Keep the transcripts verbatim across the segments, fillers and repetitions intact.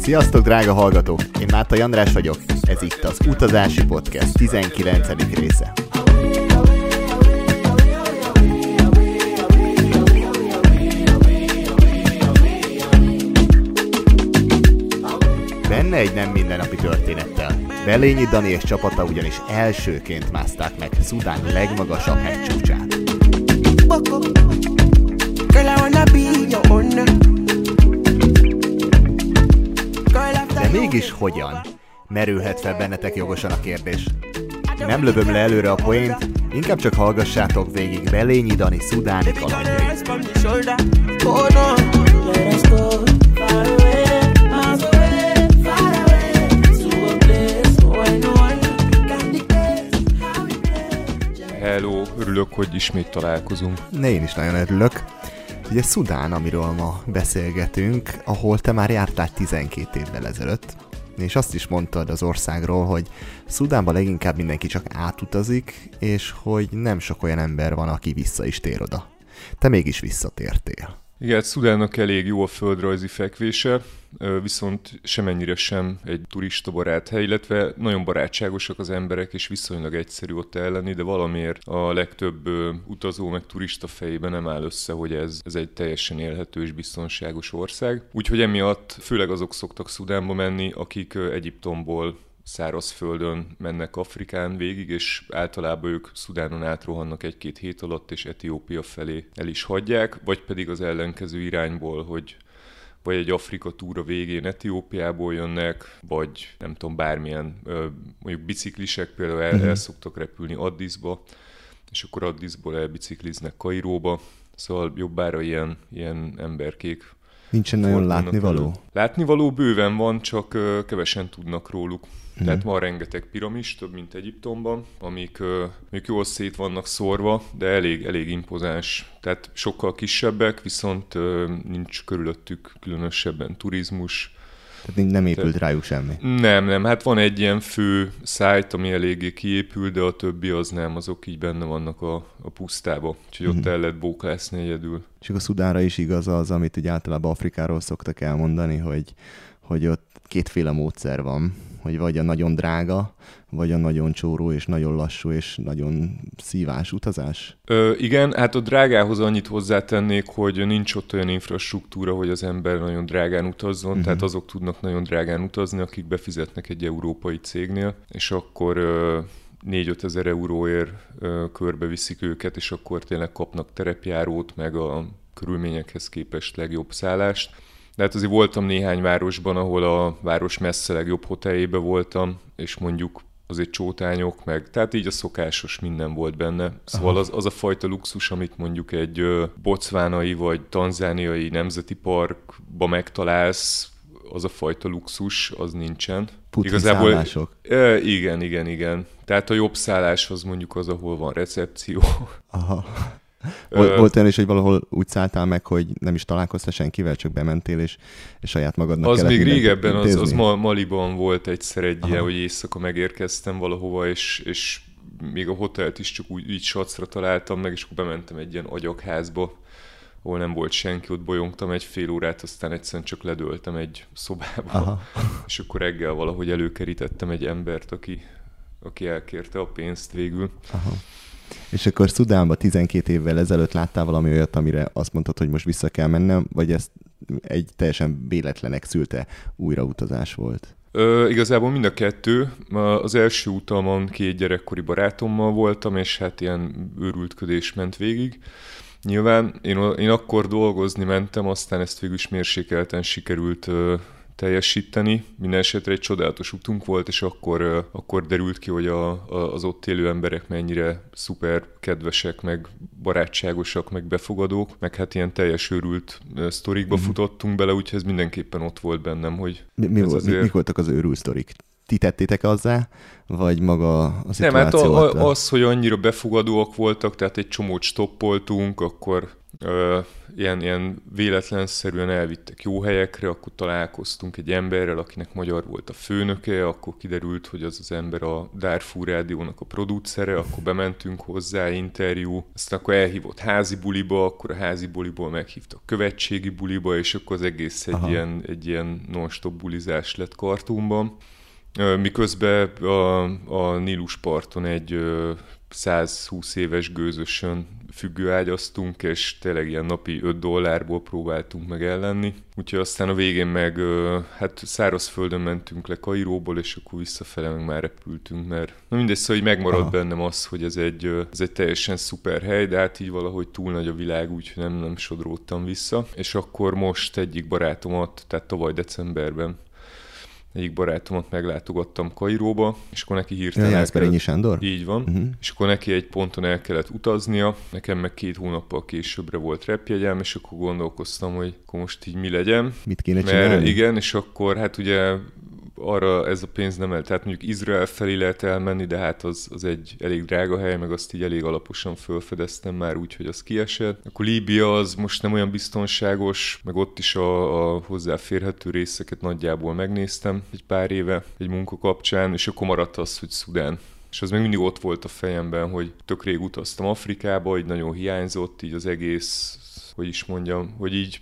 Sziasztok, drága hallgatók! Én Mátai András vagyok, ez itt az Utazási Podcast tizenkilencedik része. Benne egy nem mindennapi történettel. Belényi Dani és csapata ugyanis elsőként mászták meg Szudán legmagasabb hegycsúcsát. De mégis hogyan? Merülhet fel bennetek jogosan a kérdés. Nem lövöm le előre a poént, inkább csak hallgassátok végig Belényi Dani szudáni kalandjait. Hello, örülök, hogy ismét találkozunk. Én is nagyon örülök. Ugye Szudán, amiről ma beszélgetünk, ahol te már jártál tizenkét évvel ezelőtt, és azt is mondtad az országról, hogy Szudánban leginkább mindenki csak átutazik, és hogy nem sok olyan ember van, aki vissza is tér oda. Te mégis visszatértél. Igen, Szudánnak elég jó a földrajzi fekvése, viszont semennyire sem egy turistabarát hely, illetve nagyon barátságosak az emberek, és viszonylag egyszerű ott ellenni, de valamiért a legtöbb utazó meg turista fejében nem áll össze, hogy ez, ez egy teljesen élhető és biztonságos ország. Úgyhogy emiatt főleg azok szoktak Szudánba menni, akik Egyiptomból szárazföldön mennek Afrikán végig, és általában ők Szudánon átrohannak egy-két hét alatt, és Etiópia felé el is hagyják, vagy pedig az ellenkező irányból, hogy vagy egy Afrika túra végén Etiópiából jönnek, vagy nem tudom, bármilyen, mondjuk biciklisek például el, el szoktak repülni Addisba, és akkor Addisból elbicikliznek Kairóba, szóval jobbára ilyen, ilyen emberkék. Nincsen nagyon látnivaló? Elő. Látnivaló bőven van, csak kevesen tudnak róluk. Hmm. Tehát van rengeteg piramis, több mint Egyiptomban, amik még jól szét vannak szórva, de elég, elég impozáns. Tehát sokkal kisebbek, viszont nincs körülöttük különösebben turizmus. Tehát nem épült Te... rájuk semmi? Nem, nem. Hát van egy ilyen fő szájt, ami eléggé kiépült, de a többi az nem, azok így benne vannak a, a pusztába. Úgyhogy hmm. ott el lehet bóklászni egyedül. És akkor Szudánra is igaz az, amit ugye általában Afrikáról szoktak elmondani, hogy, hogy ott kétféle módszer van, hogy vagy a nagyon drága, vagy a nagyon csóró és nagyon lassú és nagyon szívás utazás? Ö, igen, hát a drágához annyit hozzátennék, hogy nincs ott olyan infrastruktúra, hogy az ember nagyon drágán utazzon, uh-huh. tehát azok tudnak nagyon drágán utazni, akik befizetnek egy európai cégnél, és akkor ö, négy-öt ezer euróért ö, körbeviszik őket, és akkor tényleg kapnak terepjárót, meg a körülményekhez képest legjobb szállást. De hát azért voltam néhány városban, ahol a város messze legjobb hoteljébe voltam, és mondjuk azért csótányok, meg tehát így a szokásos minden volt benne. Szóval az, az a fajta luxus, amit mondjuk egy bocvánai vagy tanzániai nemzeti parkba megtalálsz, az a fajta luxus, az nincsen. Putin Igazából, szállások. E, igen, igen, igen. Tehát a jobb szállás az mondjuk az, ahol van recepció. Aha. Volt, volt olyan is, hogy valahol úgy szálltál meg, hogy nem is találkoztál senkivel, csak bementél, és, és saját magadnak az kellett még régebben, az, az Maliban volt egyszer egy Aha. ilyen, hogy éjszaka megérkeztem valahova, és, és még a hotelt is csak úgy így sacra találtam meg, és akkor bementem egy ilyen agyagházba, ahol nem volt senki, ott bolyongtam egy fél órát, aztán egyszerűen csak ledöltem egy szobába, Aha. és akkor reggel valahogy előkerítettem egy embert, aki, aki elkérte a pénzt végül. Aha. És akkor Szudánban tizenkét évvel ezelőtt láttál valami olyat, amire azt mondtad, hogy most vissza kell mennem, vagy ez egy teljesen véletlenek szülte újrautazás volt? Ö, igazából mind a kettő. Az első utamon két gyerekkori barátommal voltam, és hát ilyen őrültködés ment végig. Nyilván én, én akkor dolgozni mentem, aztán ezt végül is mérsékelten sikerült ö, teljesíteni. Minden esetre egy csodálatos utunk volt, és akkor, akkor derült ki, hogy a, a, az ott élő emberek mennyire szuper kedvesek, meg barátságosak, meg befogadók, meg hát ilyen teljes őrült sztorikba mm-hmm. futottunk bele, úgyhogy ez mindenképpen ott volt bennem, hogy mi, mi, volt, azért... mik voltak az őrült sztorik? Ti tettétek azzá, vagy maga a szituáció? Nem, hát a, a, az, hogy annyira befogadóak voltak, tehát egy csomót stoppoltunk, akkor Ö, ilyen, ilyen véletlenszerűen elvittek jó helyekre, akkor találkoztunk egy emberrel, akinek magyar volt a főnöke, akkor kiderült, hogy az az ember a Darfur Rádiónak a producere, akkor bementünk hozzá, interjú, aztán akkor elhívott házi buliba, akkor a házi buliból meghívtak követségi buliba, és akkor az egész egy ilyen, egy ilyen non-stop bulizás lett Kartumban. Miközben a, a Nílus parton egy száz húsz éves gőzösön függőágyaztunk, és tényleg ilyen napi öt dollárból próbáltunk meg ellenni. Úgyhogy aztán a végén meg hát szárazföldön mentünk le Kairóból, és akkor visszafele meg már repültünk, mert na mindegy, szóval így megmaradt Aha. bennem az, hogy ez egy, ez egy teljesen szuper hely, de hát így valahogy túl nagy a világ, úgyhogy nem, nem sodródtam vissza. És akkor most egyik barátomat, tehát tavaly decemberben egyik barátomat meglátogattam Kairóba, és akkor neki hirtelen... Jászberényi Sándor? Így van. Uh-huh. És akkor neki egy ponton el kellett utaznia, nekem meg két hónappal későbbre volt repjegyem, és akkor gondolkoztam, hogy akkor most így mi legyen. Mit kéne csinálni? Mert igen, és akkor hát ugye arra ez a pénz nem el. Tehát mondjuk Izrael felé lehet elmenni, de hát az, az egy elég drága hely, meg azt így elég alaposan felfedeztem már úgy, hogy az kiesett. Akkor Líbia az most nem olyan biztonságos, meg ott is a, a hozzáférhető részeket nagyjából megnéztem egy pár éve egy munka kapcsán, és akkor maradt az, hogy Szudán. És az még mindig ott volt a fejemben, hogy tök rég utaztam Afrikába, így nagyon hiányzott, így az egész, hogy is mondjam, hogy így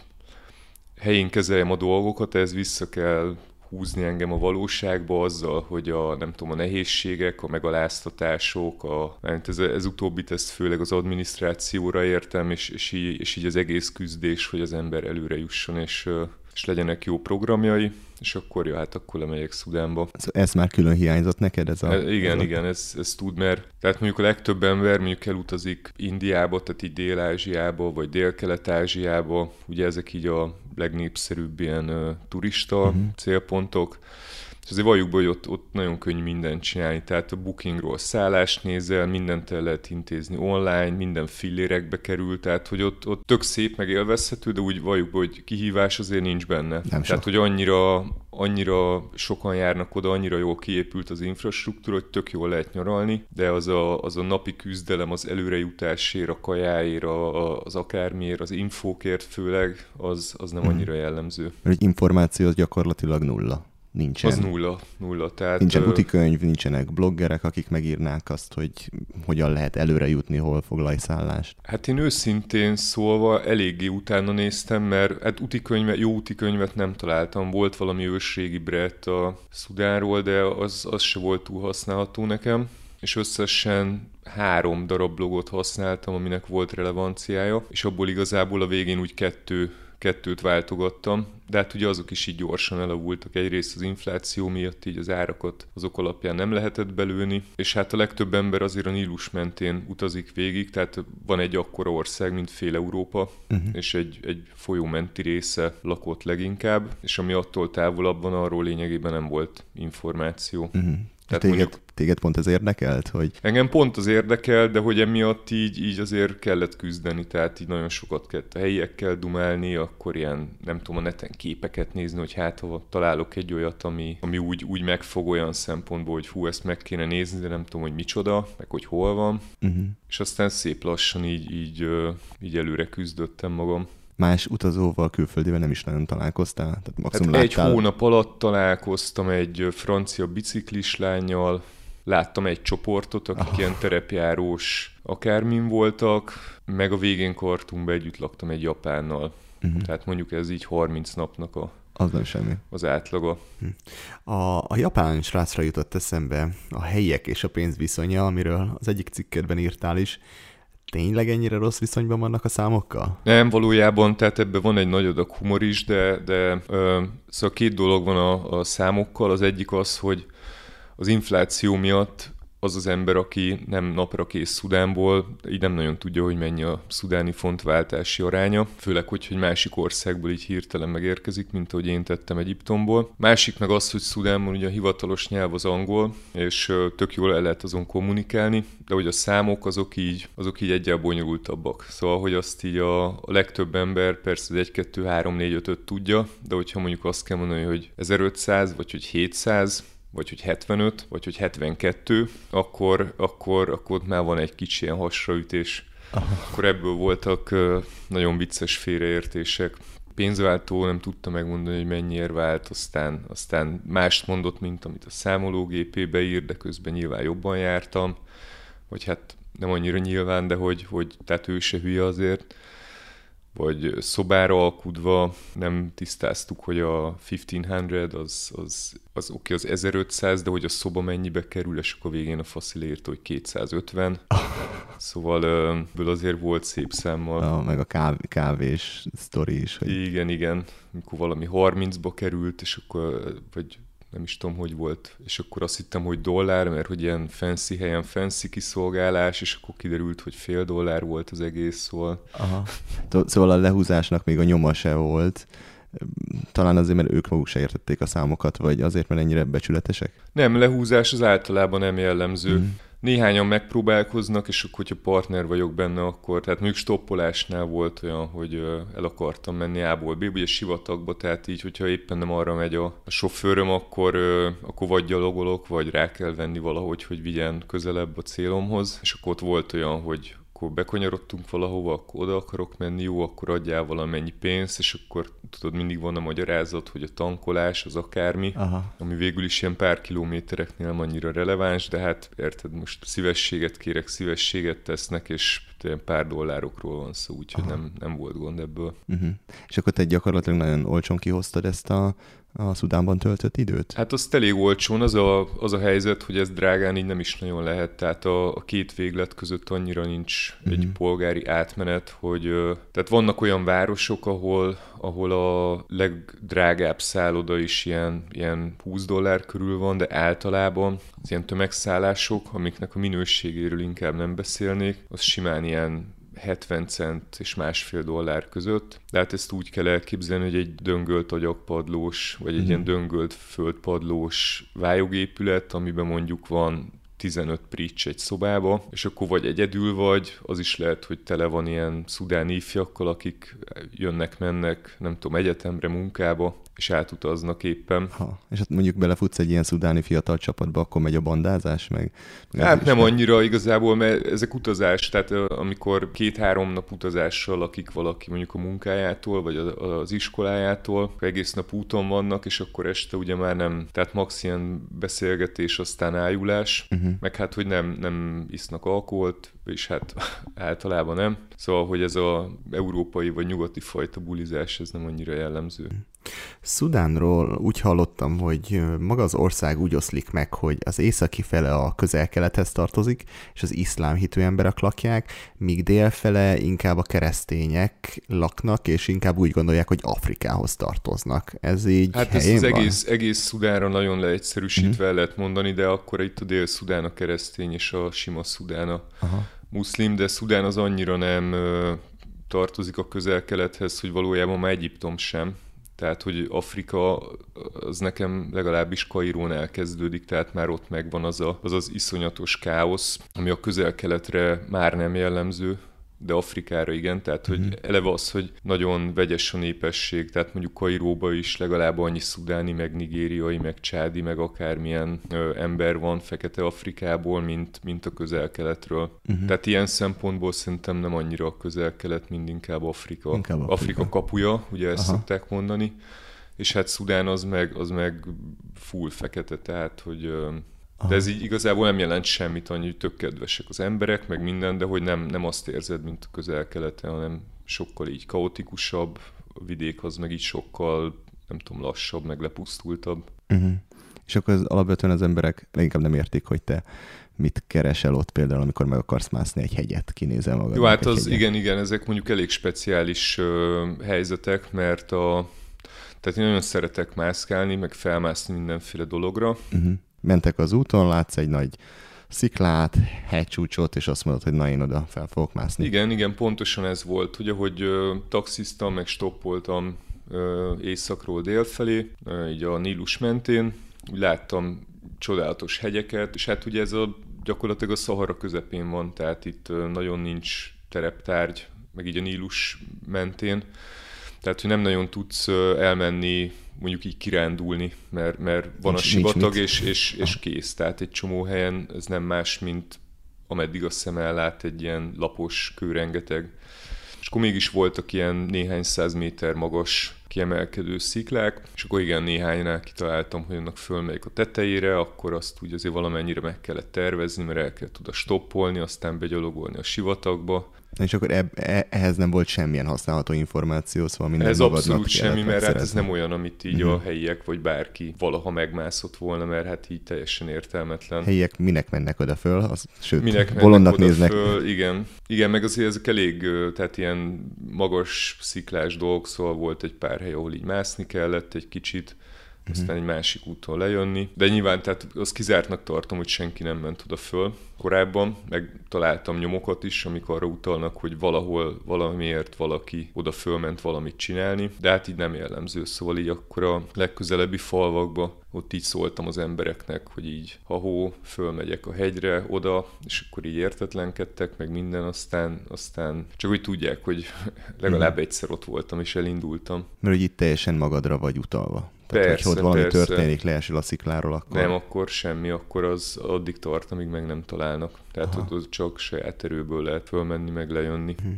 helyén kezeljem a dolgokat, ez vissza kell húzni engem a valóságba azzal, hogy a, nem tudom, a nehézségek, a megaláztatások, a, ez, ez utóbbit ezt főleg az adminisztrációra értem, és, és, így, és így az egész küzdés, hogy az ember előre jusson, és, és legyenek jó programjai, és akkor ja, hát akkor lemegyek Szudánba. Ez már külön hiányzott neked? Ez a, e, igen, ez a... igen, ez, ez tud, mert tehát mondjuk a legtöbb ember mondjuk elutazik Indiába, tehát így Dél-Ázsiába, vagy Dél-Kelet-Ázsiába, ugye ezek így a legnépszerűbb ilyen uh, turista uh-huh. célpontok, és azért valljuk be, hogy ott, ott nagyon könnyű mindent csinálni, tehát a Bookingról szállást nézel, mindent el lehet intézni online, minden fillérekbe kerül, tehát hogy ott, ott tök szép, meg élvezhető, de úgy valljuk be, hogy kihívás azért nincs benne. Nem tehát, hogy annyira, annyira sokan járnak oda, annyira jól kiépült az infrastruktúra, hogy tök jól lehet nyaralni, de az a, az a napi küzdelem az előrejutásért, a kajáért, a, az akármiért, az infókért főleg, az, az nem annyira jellemző. Mert egy információ az gyakorlatilag nulla. Nincsen. Az nulla, nulla. Tehát, nincsen utikönyv, nincsenek bloggerek, akik megírnák azt, hogy hogyan lehet előre jutni, hol foglalj szállást. Hát én őszintén szólva eléggé utána néztem, mert hát utikönyve, jó utikönyvet nem találtam. Volt valami ősrégi Brett a Szudánról, de az, az se volt túl használható nekem. És összesen három darab blogot használtam, aminek volt relevanciája, és abból igazából a végén úgy kettő kettőt váltogattam, de hát ugye azok is így gyorsan elavultak. Egyrészt az infláció miatt így az árakat azok alapján nem lehetett belőni, és hát a legtöbb ember azért a Nílus mentén utazik végig, tehát van egy akkora ország, mint fél Európa, uh-huh. és egy, egy folyó menti része lakott leginkább, és ami attól távolabb van, arról lényegében nem volt információ. Uh-huh. Tehát téged, mondjuk, téged pont ez érdekelt? Hogy... Engem pont az érdekel, de hogy emiatt így, így azért kellett küzdeni, tehát így nagyon sokat kellett a helyiekkel dumálni, akkor ilyen, nem tudom, a neten képeket nézni, hogy hát ha találok egy olyat, ami, ami úgy, úgy megfog olyan szempontból, hogy hú, ezt meg kéne nézni, de nem tudom, hogy micsoda, meg hogy hol van. Uh-huh. És aztán szép lassan így, így, így előre küzdöttem magam. Más utazóval, külföldivel nem is nagyon találkoztál? Tehát maximum hát láttál... Egy hónap alatt találkoztam egy francia biciklis lánnyal, láttam egy csoportot, akik oh. ilyen terepjárós akármin voltak, meg a végén Kartumba együtt laktam egy japánnal. Uh-huh. Tehát mondjuk ez így harminc napnak a, az nem semmi. Az átlaga. A, a japán srácra jutott eszembe a helyiek és a pénz viszonya, amiről az egyik cikkedben írtál is. Tényleg ennyire rossz viszonyban vannak a számokkal? Nem, valójában, tehát ebben van egy nagy adag humor is, de, de ö, szóval két dolog van a, a számokkal. Az egyik az, hogy az infláció miatt az az ember, aki nem napra kész Szudánból, így nem nagyon tudja, hogy mennyi a szudáni fontváltási aránya, főleg, hogy, hogy másik országból így hirtelen megérkezik, mint ahogy én tettem Egyiptomból. Másik meg az, hogy Szudánban ugye a hivatalos nyelv az angol, és tök jól el lehet azon kommunikálni, de hogy a számok azok így, azok így egyáltalán bonyolultabbak. Szóval, hogy azt így a, a legtöbb ember persze az egy, kettő, három, négy, ötöt tudja, de hogyha mondjuk azt kell mondani, hogy ezerötszáz, vagy hogy hétszáz, vagy hogy hetvenöt, vagy hogy hetvenkettő, akkor, akkor, akkor már van egy kicsi ilyen hasraütés. Aha. Akkor ebből voltak nagyon vicces félreértések. Pénzváltó nem tudta megmondani, hogy mennyiért vált, aztán, aztán mást mondott, mint amit a számológépébe ír, de közben nyilván jobban jártam, vagy hát nem annyira nyilván, de hogy, hogy tehát ő se hülye azért. Vagy szobára alkudva nem tisztáztuk, hogy a tizenötszáz az, az, az oké, az ezerötszáz, de hogy a szoba mennyibe kerül, és akkor végén a faszil írta, hogy kétszázötven. Szóval ebből azért volt szép számmal. A, meg a káv, kávés sztori is. Hogy... Igen, igen. Mikor valami harmincba került, és akkor, vagy nem is tudom, hogy volt, és akkor azt hittem, hogy dollár, mert hogy ilyen fancy helyen fancy kiszolgálás, és akkor kiderült, hogy fél dollár volt az egész, szóval... Aha. Szóval a lehúzásnak még a nyoma se volt. Talán azért, mert ők maguk se értették a számokat, vagy azért, mert ennyire becsületesek? Nem, lehúzás az általában nem jellemző. Mm. Néhányan megpróbálkoznak, és akkor, hogyha partner vagyok benne, akkor, tehát mondjuk stoppolásnál volt olyan, hogy el akartam menni A-ból B-be, ugye sivatagba, tehát így, hogyha éppen nem arra megy a, a sofőröm, akkor, akkor vagy gyalogolok, vagy rá kell venni valahogy, hogy vigyen közelebb a célomhoz, és akkor ott volt olyan, hogy akkor bekanyarodtunk valahova, akkor oda akarok menni, jó, akkor adjál valamennyi pénzt, és akkor tudod, mindig van a magyarázat, hogy a tankolás az akármi, aha, ami végül is ilyen pár kilométereknél nem annyira releváns, de hát érted, most szívességet kérek, szívességet tesznek, és pár dollárokról van szó, úgyhogy nem, nem volt gond ebből. Uh-huh. És akkor te gyakorlatilag nagyon olcsón kihoztad ezt a a Szudánban töltött időt? Hát azt elég olcsón, az a, az a helyzet, hogy ez drágán így nem is nagyon lehet, tehát a, a két véglet között annyira nincs mm-hmm. egy polgári átmenet, hogy tehát vannak olyan városok, ahol, ahol a legdrágább szálloda is ilyen, ilyen húsz dollár körül van, de általában az ilyen tömegszállások, amiknek a minőségéről inkább nem beszélnék, az simán ilyen hetven cent és másfél dollár között. De hát ezt úgy kell elképzelni, hogy egy döngölt agyagpadlós, vagy egy mm. ilyen döngölt földpadlós vályogépület, amiben mondjuk van tizenöt prics egy szobába, és akkor vagy egyedül vagy, az is lehet, hogy tele van ilyen szudáni ifjakkal, akik jönnek-mennek, nem tudom, egyetemre, munkába, és átutaznak éppen. Ha, és hát mondjuk belefutsz egy ilyen szudáni fiatal csapatba, akkor megy a bandázás, meg... meg hát nem annyira igazából, mert ezek utazás, tehát amikor két-három nap utazással lakik valaki mondjuk a munkájától, vagy az iskolájától, egész nap úton vannak, és akkor este ugye már nem, tehát max ilyen beszélgetés, aztán ájulás, uh-huh. meg hát, hogy nem, nem isznak alkoholt, és hát általában nem. Szóval, hogy ez az európai vagy nyugati fajta bulizás, ez nem annyira jellemző. Szudánról úgy hallottam, hogy maga az ország úgy oszlik meg, hogy az északi fele a közel-kelethez tartozik, és az iszlám hitű emberek lakják, míg délfele inkább a keresztények laknak, és inkább úgy gondolják, hogy Afrikához tartoznak. Ez így hát helyén ez az van? egész, egész Szudánra nagyon leegyszerűsítve mm-hmm. lehet mondani, de akkor itt a Dél-Szudán a keresztény, és a sima Szudán a Aha. muszlim, de Szudán az annyira nem ö, tartozik a közel-kelethez, hogy valójában már Egyiptom sem. Tehát, hogy Afrika az nekem legalábbis Kairón elkezdődik, tehát már ott megvan az a, az, az iszonyatos káosz, ami a közel-keletre már nem jellemző, de Afrikára igen, tehát hogy mm-hmm. eleve az, hogy nagyon vegyes a népesség, tehát mondjuk Kairóban is legalább annyi szudáni, meg nigériai, meg csádi, meg akármilyen ö, ember van Fekete Afrikából, mint, mint a közel-keletről. Mm-hmm. Tehát ilyen szempontból szerintem nem annyira a közel-kelet, mint inkább Afrika. Inkább Afrika. Afrika kapuja, ugye ezt Aha. szokták mondani, és hát Szudán az meg, az meg full fekete, tehát hogy... Ö, De ez így igazából nem jelent semmit, annyi, hogy tök kedvesek az emberek, meg minden, de hogy nem, nem azt érzed, mint a közel-keleten, hanem sokkal így kaotikusabb, a vidék az meg így sokkal, nem tudom, lassabb, meg lepusztultabb. Uh-huh. És akkor az, alapvetően az emberek leginkább nem értik, hogy te mit keresel ott például, amikor meg akarsz mászni egy hegyet, kinézel magad. Jó, hát az igen, igen, ezek mondjuk elég speciális uh, helyzetek, mert a, tehát én nagyon szeretek mászkálni, meg felmászni mindenféle dologra. Uh-huh. Mentek az úton, látsz egy nagy sziklát, hegycsúcsot, és azt mondod, hogy na, én oda fel fogok mászni. Igen, igen, pontosan ez volt, hogy ahogy ö, taxiztam, meg stoppoltam ö, északról délfelé, ö, így a Nílus mentén, úgy láttam csodálatos hegyeket, és hát ugye ez a, gyakorlatilag a Szahara közepén van, tehát itt ö, nagyon nincs tereptárgy, meg így a Nílus mentén, tehát hogy nem nagyon tudsz ö, elmenni mondjuk így kirándulni, mert, mert van nincs, a sivatag, és, és, és kész. Tehát egy csomó helyen ez nem más, mint ameddig a szem ellát, egy ilyen lapos kő rengeteg. És akkor mégis voltak ilyen néhány száz méter magas kiemelkedő sziklák, és akkor igen, néhánynál kitaláltam, hogy annak fölmegyek a tetejére, akkor azt úgy azért valamennyire meg kellett tervezni, mert el kellett oda stoppolni, aztán begyalogolni a sivatagba. És akkor eb- e- ehhez nem volt semmilyen használható információ, szóval minden Ez magadnak abszolút semmi, mert hát ez nem olyan, amit így uh-huh. a helyiek vagy bárki valaha megmászott volna, mert hát így teljesen értelmetlen. Helyiek minek mennek oda föl? Az, sőt, minek bolondnak mennek néznek. oda föl, igen. Igen, meg azért ezek elég, tehát ilyen magas sziklás dolgok, szóval volt egy pár hely, ahol így mászni kellett egy kicsit, aztán egy másik úton lejönni. De nyilván tehát azt kizártnak tartom, hogy senki nem ment oda föl korábban, meg találtam nyomokat is, amik arra utalnak, hogy valahol valamiért valaki oda fölment valamit csinálni, de hát így nem jellemző, szóval így akkor a legközelebbi falvakba ott így szóltam az embereknek, hogy így ha-hó, fölmegyek a hegyre, oda, és akkor így értetlenkedtek, meg minden, aztán, aztán csak hogy tudják, hogy legalább egyszer ott voltam, és elindultam. Mert hogy itt teljesen magadra vagy utalva. Tehát, persze, hogyha ott valami persze. történik, leesel a szikláról, akkor... Nem, akkor semmi, akkor az addig tart, amíg meg nem találnak. Tehát Aha. ott csak saját erőből lehet fölmenni, meg lejönni. Hm.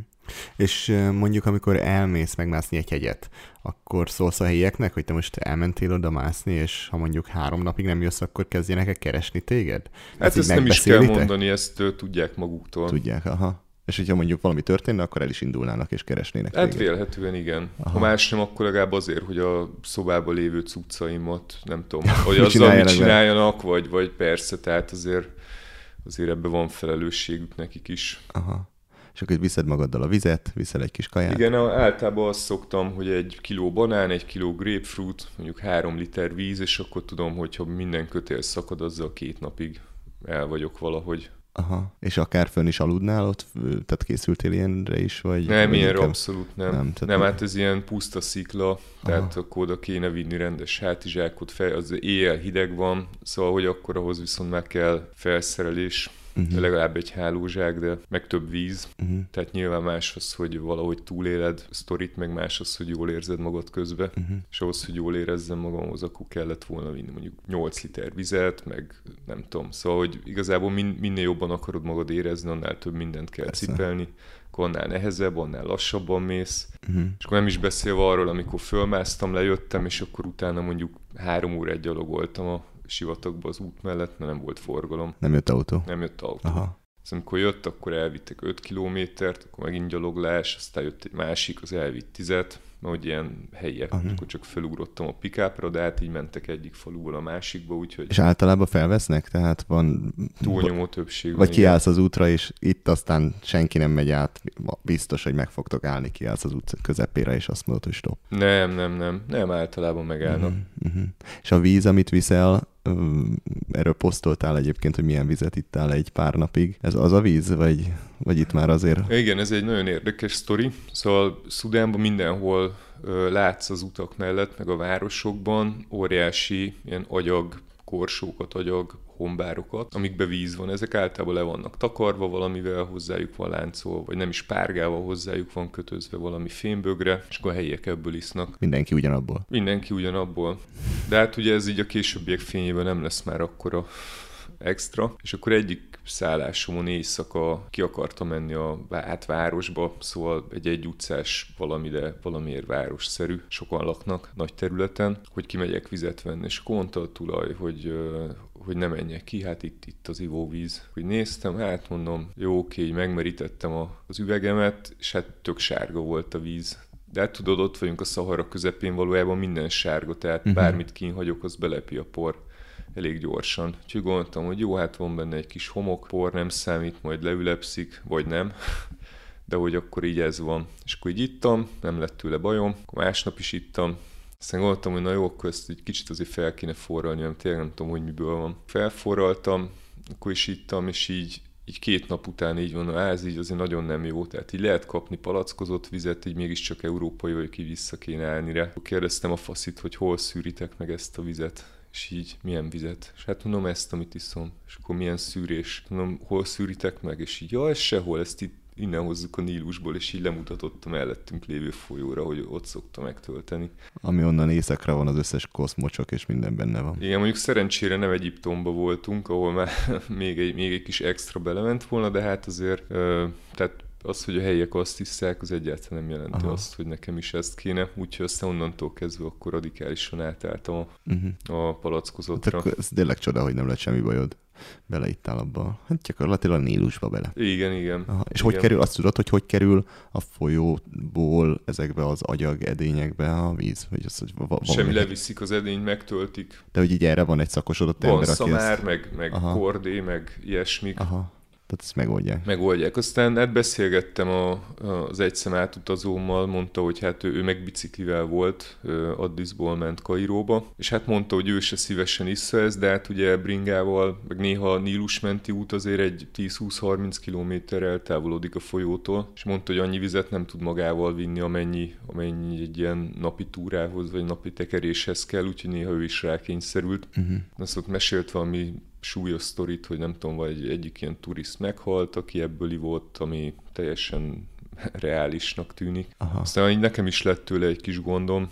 És mondjuk, amikor elmész megmászni egy hegyet, akkor szólsz a helyieknek, hogy te most elmentél oda mászni, és ha mondjuk három napig nem jössz, akkor kezdjenek el keresni téged? Hát ezt, ezt nem is kell mondani, ezt tudják maguktól. Tudják, aha. És hogyha mondjuk valami történne, akkor el is indulnának és keresnének Hát téged. vélhetően igen. Aha. Ha más nem, akkor legalább azért, hogy a szobában lévő cuccaimat, nem tudom, hogy azzal mit csináljanak, vagy, vagy persze, tehát azért, azért ebben van felelősségük nekik is. Aha. És akkor viszed magaddal a vizet, viszel egy kis kaját. Igen, általában azt szoktam, hogy egy kiló banán, egy kiló grapefruit, mondjuk három liter víz, és akkor tudom, hogyha minden kötél szakad, azzal két napig el vagyok valahogy. Aha. És akár fönn is aludnál ott? Tehát készültél ilyenre is? Vagy, nem, vagy ilyenre abszolút nem. Nem, nem, nem hát ez ilyen puszta szikla, tehát Aha. akkor oda kéne vinni rendes hátizsákot, fel, az éjjel hideg van, szóval hogy akkor ahhoz viszont meg kell felszerelés, uh-huh. legalább egy hálózsák, de meg több víz. Uh-huh. Tehát nyilván más az, hogy valahogy túléled a sztorit, meg más az, hogy jól érzed magad közbe. Uh-huh. És ahhoz, hogy jól érezzem magamhoz, akkor kellett volna vinni mondjuk nyolc liter vizet, meg nem tudom. Szóval, hogy igazából min- minél jobban akarod magad érezni, annál több mindent kell Persze. cipelni. Akkor annál nehezebb, annál lassabban mész. Uh-huh. És akkor nem is beszélve arról, amikor fölmásztam, lejöttem, és akkor utána mondjuk három órát gyalogoltam a sivatagba az út mellett, mert nem volt forgalom. Nem jött autó? Nem jött autó. Aha. Szóval amikor jött, akkor elvittek öt kilométert, akkor megint gyaloglás, aztán jött egy másik, az elvitt tizet, mert hogy ilyen helyiek, uh-huh. akkor csak felugrottam a pikápra, de hát így mentek egyik faluból a másikba, úgyhogy... És általában felvesznek? Tehát van... Túlnyomó többség. Vagy kiállsz az útra, és itt aztán senki nem megy át, biztos, hogy meg fogtok állni, kiállsz az út közepére, és azt mondod, hogy stop. Nem, nem, nem. Nem, általában megállnak. Uh-huh. Uh-huh. És a víz, amit viszel, erről posztoltál egyébként, hogy milyen vizet ittál egy pár napig. Ez az a víz, vagy, vagy itt már azért? Igen, ez egy nagyon érdekes sztori. Szóval Szudánban mindenhol ö, látsz az utak mellett, meg a városokban óriási ilyen agyag korsókat, agyag hombárokat, amikbe víz van. Ezek általában le vannak takarva valamivel, hozzájuk van láncolva, vagy nem is párgával, hozzájuk van kötözve valami fémbögre, és akkor a helyiek ebből isznak. Mindenki ugyanabból. Mindenki ugyanabból. De hát ugye ez így a későbbiek fényében nem lesz már akkora extra. És akkor egyik szállásomon éjszaka ki akartam menni a hát városba, szóval egy egy utcás valami, de valamiért városszerű, sokan laknak nagy területen, hogy kimegyek vizet venni, és akkor mondta a tulaj, hogy, hogy ne menjek ki, hát itt, itt az ivóvíz. Hogy néztem, hát mondom, jó, oké, megmerítettem az üvegemet, és hát tök sárga volt a víz. De hát tudod, ott vagyunk a Szahara közepén, valójában minden sárga, tehát uh-huh. bármit kínhagyok, az belepi a por elég gyorsan. Úgyhogy gondoltam, hogy jó, hát van benne egy kis homok, por nem számít, majd leülepszik, vagy nem. De hogy akkor így ez van. És akkor így ittam, nem lett tőle bajom, akkor másnap is ittam. Aztán gondoltam, hogy na jó, akkor ezt egy kicsit azért fel kéne forralni, mert tényleg nem tudom, hogy miből van. Felforraltam, akkor is ittam, és így így két nap után így van, ez így azért nagyon nem jó, tehát így lehet kapni palackozott vizet, így mégiscsak európai vagyok, így vissza kéne állni rá. Akkor kérdeztem a faszit, hogy hol szűritek meg ezt a vizet, és így milyen vizet. És hát mondom ezt, amit iszom, és akkor milyen szűrés. Mondom, hol szűritek meg, és így, ja, ez sehol, ezt itt innen hozzuk a Nílusból, és így lemutatott a mellettünk lévő folyóra, hogy ott szokta megtölteni. Ami onnan északra van, az összes koszmocsok, és minden benne van. Igen, mondjuk szerencsére nem Egyiptomba voltunk, ahol már még egy, még egy kis extra belement volna, de hát azért, ö, tehát az, hogy a helyiek azt hiszák, az egyáltalán nem jelenti Aha. azt, hogy nekem is ezt kéne. Úgyhogy aztán onnantól kezdve akkor radikálisan átálltam a, uh-huh. a palackozatra. Hát ez tényleg csoda, hogy nem lett semmi bajod. Beleittál abba. Hát gyakorlatilag Nílusba bele. Igen, igen. Aha. És igen. hogy kerül, azt tudod, hogy hogy kerül a folyóból ezekbe az agyag edényekbe a víz? Hogy az, hogy va- Semmi, leviszik az edényt, megtöltik. De hogy így erre van egy szakosodott van ember, aki szamár, ezt... meg, meg kordé, meg ilyesmik. Aha. Tehát ezt megoldják. Megoldják. Aztán hát beszélgettem a, az egyszem átutazómmal, mondta, hogy hát ő, ő meg biciklivel volt, Addisból ment Kairóba, és hát mondta, hogy ő se szívesen issza ezt, de hát ugye bringával, meg néha a Nílus menti út azért egy tíz-húsz-harminc kilométer eltávolodik a folyótól, és mondta, hogy annyi vizet nem tud magával vinni, amennyi, amennyi egy ilyen napi túrához, vagy napi tekeréshez kell, úgyhogy néha ő is rákényszerült. Uh-huh. Azt ott mesélt valami súlyos sztorit, hogy nem tudom, vagy egyik ilyen turiszt meghalt, aki ebből ivott, ami teljesen reálisnak tűnik. Aha. Aztán így nekem is lett tőle egy kis gondom,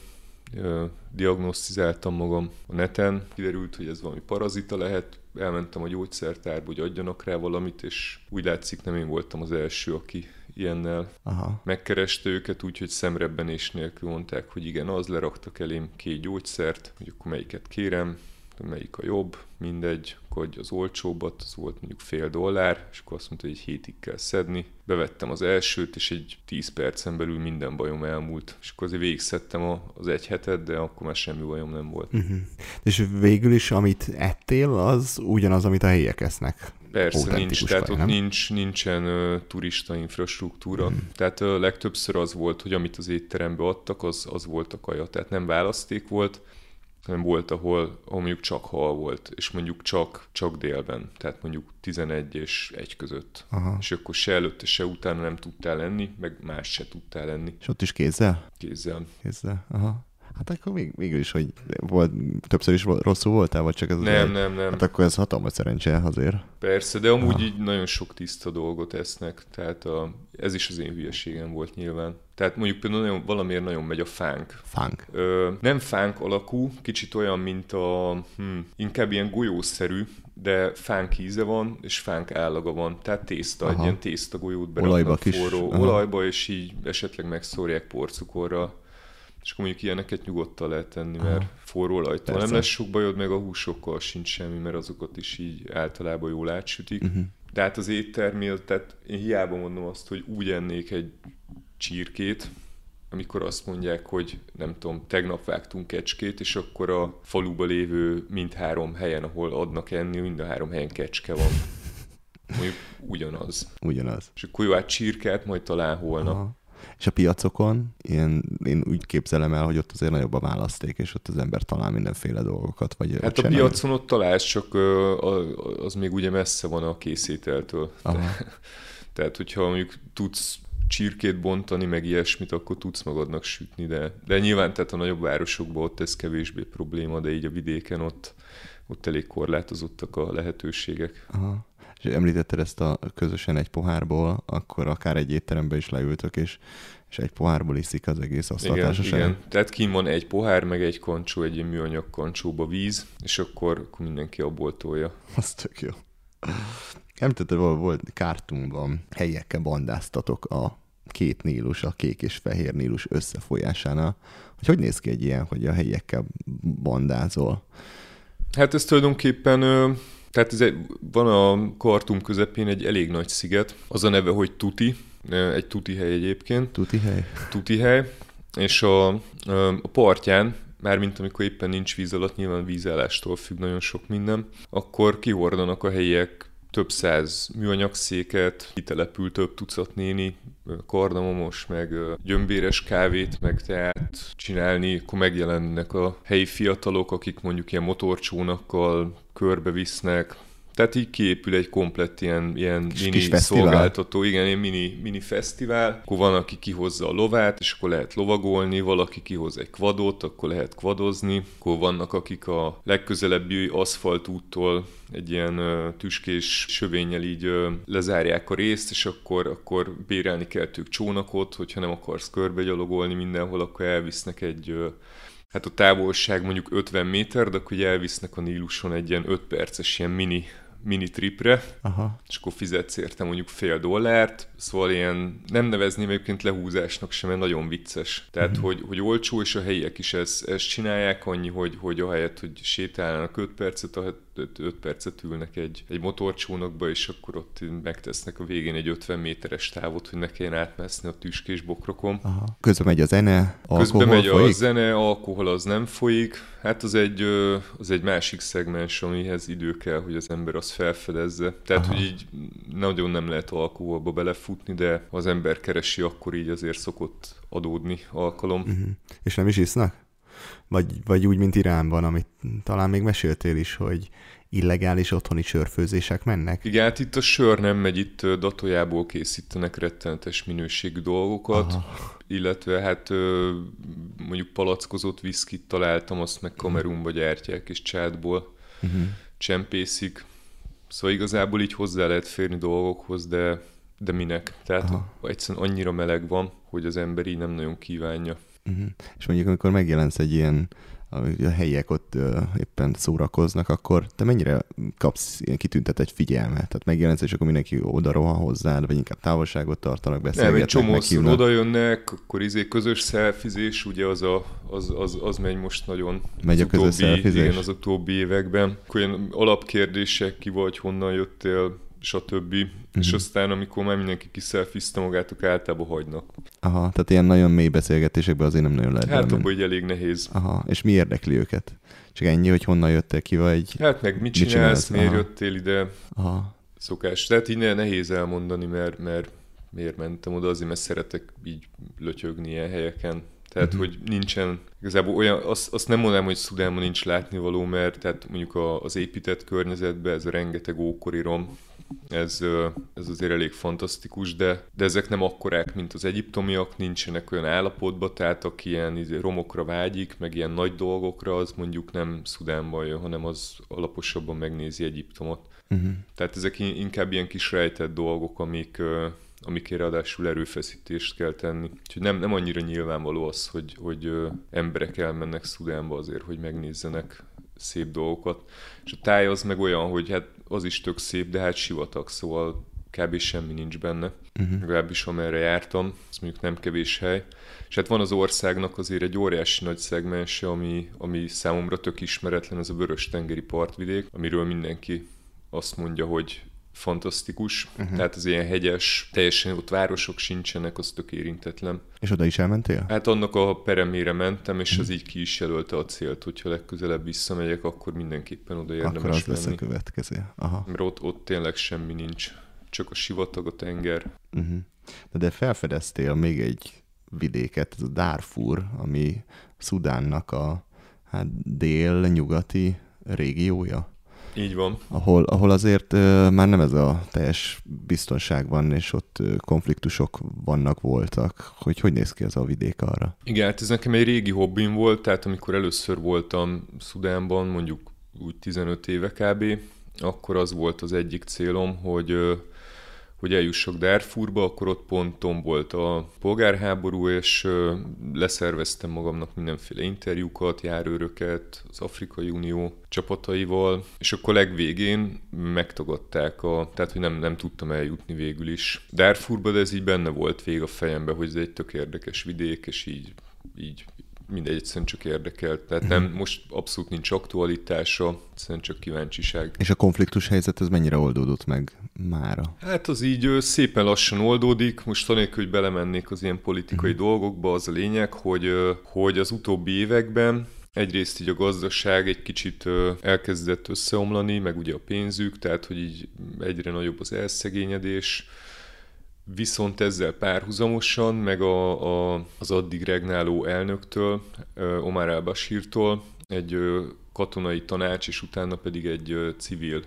diagnosztizáltam magam a neten, kiderült, hogy ez valami parazita lehet, elmentem a gyógyszertárba, hogy adjanak rá valamit, és úgy látszik, nem én voltam az első, aki ilyennel Aha. megkereste őket, úgyhogy szemrebbenés nélkül mondták, hogy igen, az, leraktak elém két gyógyszert, hogy akkor melyiket kérem, melyik a jobb, mindegy, akkor az olcsóbbat, az volt mondjuk fél dollár, és akkor azt mondta, hogy egy hétig kell szedni. Bevettem az elsőt, és egy tíz percen belül minden bajom elmúlt. És akkor azért végigszedtem az egy hetet, de akkor már semmi bajom nem volt. Uh-huh. És végül is, amit ettél, az ugyanaz, amit a helyiek esznek? Persze, nincs, tehát kaj, ott nincs, nincsen uh, turista infrastruktúra. Uh-huh. Tehát uh, legtöbbször az volt, hogy amit az étterembe adtak, az, az volt a kaja. Tehát nem választék volt, hanem volt, ahol, ahol mondjuk csak hal volt, és mondjuk csak, csak délben, tehát mondjuk tizenegy és egy között. Aha. És akkor se előtte, se utána nem tudtál enni, meg más se tudtál enni. És ott is kézzel? Kézzel. Kézzel, aha. Hát akkor még, végül is, hogy volt, többször is rosszul voltál, vagy csak ez az Nem, egy... nem, nem. Hát akkor ez hatalmas szerencse azért. Persze, de amúgy aha. így nagyon sok tiszta dolgot esznek, tehát a, ez is az én hülyeségem volt nyilván. Tehát mondjuk például nagyon, valamiért nagyon megy a fánk. Fánk. Ö, nem fánk alakú, kicsit olyan, mint a, hm, inkább ilyen golyószerű, de fánk íze van, és fánk állaga van. Tehát tészta, aha. egy ilyen tészta golyót beraknak forró aha. olajba, és így esetleg megszórják porcukorral. És akkor mondjuk ilyeneket nyugodtan lehet tenni, mert aha. forró olajtól nem lesz sok bajod, meg a húsokkal sincs semmi, mert azokat is így általában jól átsütik. Uh-huh. De hát az éttermél, tehát én hiába mondom azt, hogy úgy ennék egy csirkét, amikor azt mondják, hogy nem tudom, tegnap vágtunk kecskét, és akkor a faluba lévő mindhárom helyen, ahol adnak enni, mind a három helyen kecske van. Mondjuk ugyanaz. Ugyanaz. És akkor jó, hát csirkát majd talán holnap. Aha. És a piacokon, ilyen, én úgy képzelem el, hogy ott azért nagyobb a választék, és ott az ember talál mindenféle dolgokat. Vagy hát a piacon ott találsz, csak az még ugye messze van a készételtől. Tehát, hogyha mondjuk tudsz csirkét bontani, meg ilyesmit, akkor tudsz magadnak sütni, de, de nyilván tehát a nagyobb városokban ott ez kevésbé probléma, de így a vidéken ott, ott elég korlátozottak a lehetőségek. Aha. És említetted ezt a közösen egy pohárból, akkor akár egy étterembe is leültök, és, és egy pohárból iszik az egész asztaltársaság. Igen, igen. Tehát kín van egy pohár, meg egy kancsó, egy ilyen műanyag kancsóba víz, és akkor, akkor mindenki abból tolja. Az tök jó. Említetted, volt Kártumban helyiekkel bandáztatok a két Nílus, a kék és fehér Nílus összefolyásánál. Hogy hogy néz ki egy ilyen, hogy a helyiekkel bandázol? Hát ez tulajdonképpen... Tehát ez egy, van a Khartoum közepén egy elég nagy sziget, az a neve, hogy Tuti, egy tuti hely egyébként. Tuti hely. Tuti hely, és a, a partján, mármint amikor éppen nincs víz alatt, nyilván vízállástól függ nagyon sok minden, akkor kihordanak a helyiek több száz műanyagszéket, kitelepül több tucat néni, kardamomos, meg gyömbéres kávét, meg teát csinálni, akkor megjelennek a helyi fiatalok, akik mondjuk ilyen motorcsónakkal körbevisznek, Tehát így kiépül egy komplett ilyen, ilyen kis, mini kis szolgáltató, igen, ilyen mini, mini fesztivál. Akkor van, aki kihozza a lovát, és akkor lehet lovagolni, valaki kihoz egy kvadot, akkor lehet kvadozni. Akkor vannak, akik a legközelebbi aszfaltúttól egy ilyen uh, tüskés sövénnyel így uh, lezárják a részt, és akkor, akkor bérelni kell tők csónakot, hogyha nem akarsz körbe mindenhol, akkor elvisznek egy... Uh, Hát a távolság mondjuk ötven méter, de akkor ugye elvisznek a Níluson egy ilyen öt perces ilyen mini, mini tripre, aha. és akkor fizetsz érte mondjuk fél dollárt, szóval ilyen nem nevezném egyébként lehúzásnak sem, mert nagyon vicces. Tehát, uh-huh. hogy, hogy olcsó, és a helyiek is ezt, ezt csinálják, annyi, hogy, hogy ahelyett, hogy sétálnak öt percet, öt percet ülnek egy, egy motorcsónakba, és akkor ott megtesznek a végén egy ötven méteres távot, hogy ne kelljen átmászni a tüskés bokrokon. Aha. Közben megy a zene, alkohol Közben megy folyik? a zene, alkohol az nem folyik. Hát az egy, az egy másik szegmens, amihez idő kell, hogy az ember azt felfedezze. Tehát, aha. hogy így nagyon nem lehet alkoholba belefutni, de ha az ember keresi, akkor így azért szokott adódni alkalom. Uh-huh. És nem is isznak? Vagy, vagy úgy, mint Iránban, amit talán még meséltél is, hogy illegális otthoni sörfőzések mennek? Igen, hát itt a sör nem megy, itt datójából készítenek rettenetes minőségű dolgokat, aha. illetve hát mondjuk palackozott viszkit találtam, azt meg Kamerunba gyártják, és Csádból uh-huh. csempészik. Szóval igazából így hozzá lehet férni dolgokhoz, de, de minek? Tehát aha. egyszerűen annyira meleg van, hogy az ember így nem nagyon kívánja. Uh-huh. És mondjuk, amikor megjelensz egy ilyen, a helyiek ott uh, éppen szórakoznak, akkor te mennyire kapsz ilyen kitüntetett figyelmet? Tehát megjelensz, és akkor mindenki oda rohan hozzád, vagy inkább távolságot tartanak, beszélgetnek, nem, egy csomószor oda jönnek, akkor izé közös szelfizés, ugye az, a, az, az, az megy most nagyon megy a közös szelfizés? Igen, az utóbbi években. Akkor ilyen alapkérdések, ki vagy, honnan jöttél, stb. Uh-huh. És aztán, amikor már mindenki kiszelfizte magát, akkor általában hagynak. Aha, tehát ilyen nagyon mély beszélgetésekben azért nem nagyon lehet. Hát abban így elég nehéz. Aha, és mi érdekli őket? Csak ennyi, hogy honnan jöttél ki, vagy... Hát meg mit csinálsz, mit csinálsz? Miért aha. jöttél ide? Aha. Szokás. Tehát így nehéz elmondani, mert, mert miért mentem oda, azért mert szeretek így lötyögni ilyen helyeken. Tehát, uh-huh. hogy nincsen, igazából olyan, azt, azt nem mondanám, hogy Szudánban nincs látnivaló, mert tehát mondjuk a, az épített környezetben ez a rengeteg ókori rom, ez, ez azért elég fantasztikus, de, de ezek nem akkorák, mint az egyiptomiak, nincsenek olyan állapotban, tehát aki ilyen romokra vágyik, meg ilyen nagy dolgokra, az mondjuk nem Szudánban jön, hanem az alaposabban megnézi Egyiptomot. Uh-huh. Tehát ezek inkább ilyen kis rejtett dolgok, amik... amikért ráadásul erőfeszítést kell tenni. Úgyhogy nem, nem annyira nyilvánvaló az, hogy, hogy ö, emberek elmennek Szudánba azért, hogy megnézzenek szép dolgokat. És a táj az meg olyan, hogy hát az is tök szép, de hát sivatag, szóval kb. Semmi nincs benne. Uh-huh. Legalábbis amerre jártam, az mondjuk nem kevés hely. És hát van az országnak azért egy óriási nagy szegmense, ami, ami számomra tök ismeretlen, ez a Vörös-tengeri partvidék, amiről mindenki azt mondja, hogy fantasztikus, uh-huh. tehát az ilyen hegyes, teljesen ott városok sincsenek, az tök érintetlen. És oda is elmentél? Hát annak a peremére mentem, és uh-huh. az így ki is jelölte a célt, hogyha legközelebb visszamegyek, akkor mindenképpen oda érdemes akkor az menni. Lesz a következő. Aha. Mert ott, ott tényleg semmi nincs, csak a sivatag, a tenger. Uh-huh. De felfedeztél még egy vidéket, ez a Darfur, ami Szudánnak a hát, dél-nyugati régiója. Így van. Ahol, ahol azért uh, már nem ez a teljes biztonság van, és ott uh, konfliktusok vannak, voltak. Hogy hogy néz ki ez a vidék arra? Igen, hát ez nekem egy régi hobbim volt, tehát amikor először voltam Szudánban, mondjuk úgy tizenöt éve kb., akkor az volt az egyik célom, hogy, uh, hogy eljussak Darfurba, akkor ott pont tombolt a polgárháború, és uh, leszerveztem magamnak mindenféle interjúkat, járőröket, az Afrikai Unió csapataival, és akkor legvégén megtagadták, a, tehát hogy nem, nem tudtam eljutni végül is Darfurba, de ez így benne volt végig a fejembe, hogy ez egy tök érdekes vidék, és így, így mindegy, egyszerűen csak érdekelt. Tehát nem, most abszolút nincs aktualitása, egyszerűen csak kíváncsiság. És a konfliktus helyzet, ez mennyire oldódott meg mára? Hát az így szépen lassan oldódik. Most anélkül, hogy belemennék az ilyen politikai uh-huh. dolgokba, az a lényeg, hogy, hogy az utóbbi években egyrészt így a gazdaság egy kicsit elkezdett összeomlani, meg ugye a pénzük, tehát hogy így egyre nagyobb az elszegényedés. Viszont ezzel párhuzamosan, meg a, a, az addig regnáló elnöktől, Omar al-Bashirtól egy katonai tanács, és utána pedig egy civil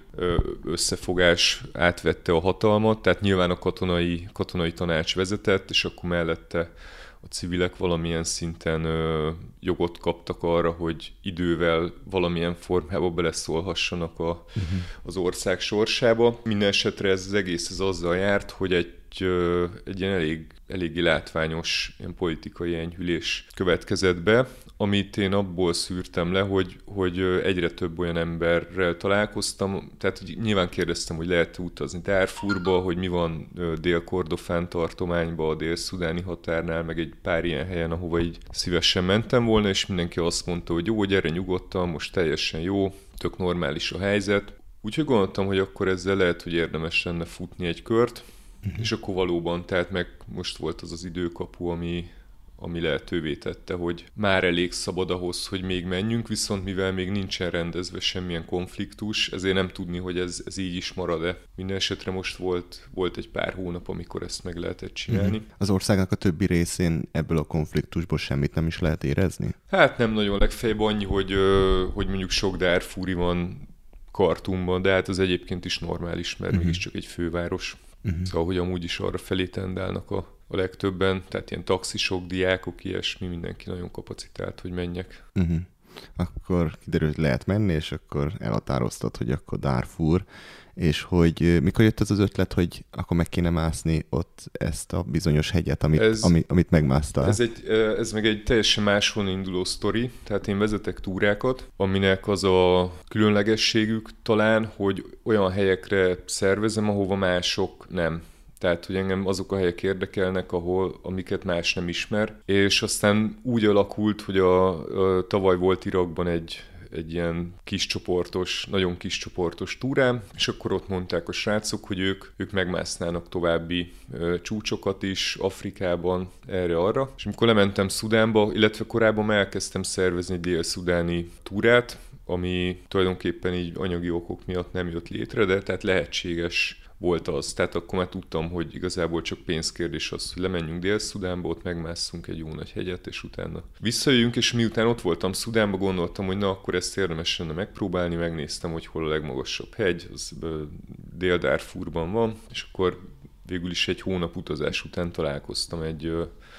összefogás átvette a hatalmat, tehát nyilván a katonai, katonai tanács vezetett, és akkor mellette a civilek valamilyen szinten ö, jogot kaptak arra, hogy idővel valamilyen formában beleszólhassanak a, uh-huh. az ország sorsába. Minden esetre ez az egész ez azzal járt, hogy egy, ö, egy ilyen elég, eléggé látványos ilyen politikai enyhülés következett be, amit én abból szűrtem le, hogy, hogy egyre több olyan emberrel találkoztam, tehát nyilván kérdeztem, hogy lehet-e utazni Darfurba, hogy mi van Dél-Kordofán tartományba, a dél-szudáni határnál, meg egy pár ilyen helyen, ahova így szívesen mentem volna, és mindenki azt mondta, hogy jó, gyere nyugodtan, most teljesen jó, tök normális a helyzet. Úgyhogy gondoltam, hogy akkor ezzel lehet, hogy érdemes lenne futni egy kört, uh-huh. és akkor valóban, tehát meg most volt az az időkapu, ami ami lehetővé tette, hogy már elég szabad ahhoz, hogy még menjünk, viszont mivel még nincsen rendezve semmilyen konfliktus, ezért nem tudni, hogy ez, ez így is marad-e. Minden esetre most volt, volt egy pár hónap, amikor ezt meg lehetett csinálni. Mm-hmm. Az országnak a többi részén ebből a konfliktusból semmit nem is lehet érezni? Hát nem nagyon, legfeljebb annyi, hogy, hogy mondjuk sok Darfuri van Kartumban, de hát az egyébként is normális, mert mm-hmm. mégiscsak egy főváros. Mm-hmm. Szóval, hogy amúgy is arra felé tendálnak a a legtöbben, tehát ilyen taxisok, diákok, ilyesmi, mindenki nagyon kapacitált, hogy menjek. Uh-huh. Akkor kiderült, hogy lehet menni, és akkor elhatároztad, hogy akkor Darfur, és hogy mikor jött az az ötlet, hogy akkor meg kéne mászni ott ezt a bizonyos hegyet, amit, ez, ami, amit megmásztál? Ez, egy, ez meg egy teljesen máshol induló sztori, tehát én vezetek túrákat, aminek az a különlegességük talán, hogy olyan helyekre szervezem, ahova mások nem. Tehát, hogy engem azok a helyek érdekelnek, ahol, amiket más nem ismer. És aztán úgy alakult, hogy a, a tavaly volt Irakban egy, egy ilyen kis csoportos, nagyon kis csoportos túrám, és akkor ott mondták a srácok, hogy ők, ők megmásznának további ö, csúcsokat is Afrikában, erre-arra. És amikor lementem Szudánba, illetve korábban elkezdtem szervezni dél-szudáni túrát, ami tulajdonképpen így anyagi okok miatt nem jött létre, de tehát lehetséges volt az. Tehát akkor már tudtam, hogy igazából csak pénzkérdés az, hogy lemenjünk Dél-Szudánba, ott megmásszunk egy jó nagy hegyet, és utána visszajöjjünk, és miután ott voltam Szudánba, gondoltam, hogy na, akkor ezt érdemes lenne megpróbálni, megnéztem, hogy hol a legmagasabb hegy, az Dél-Darfurban van, és akkor végül is egy hónap utazás után találkoztam egy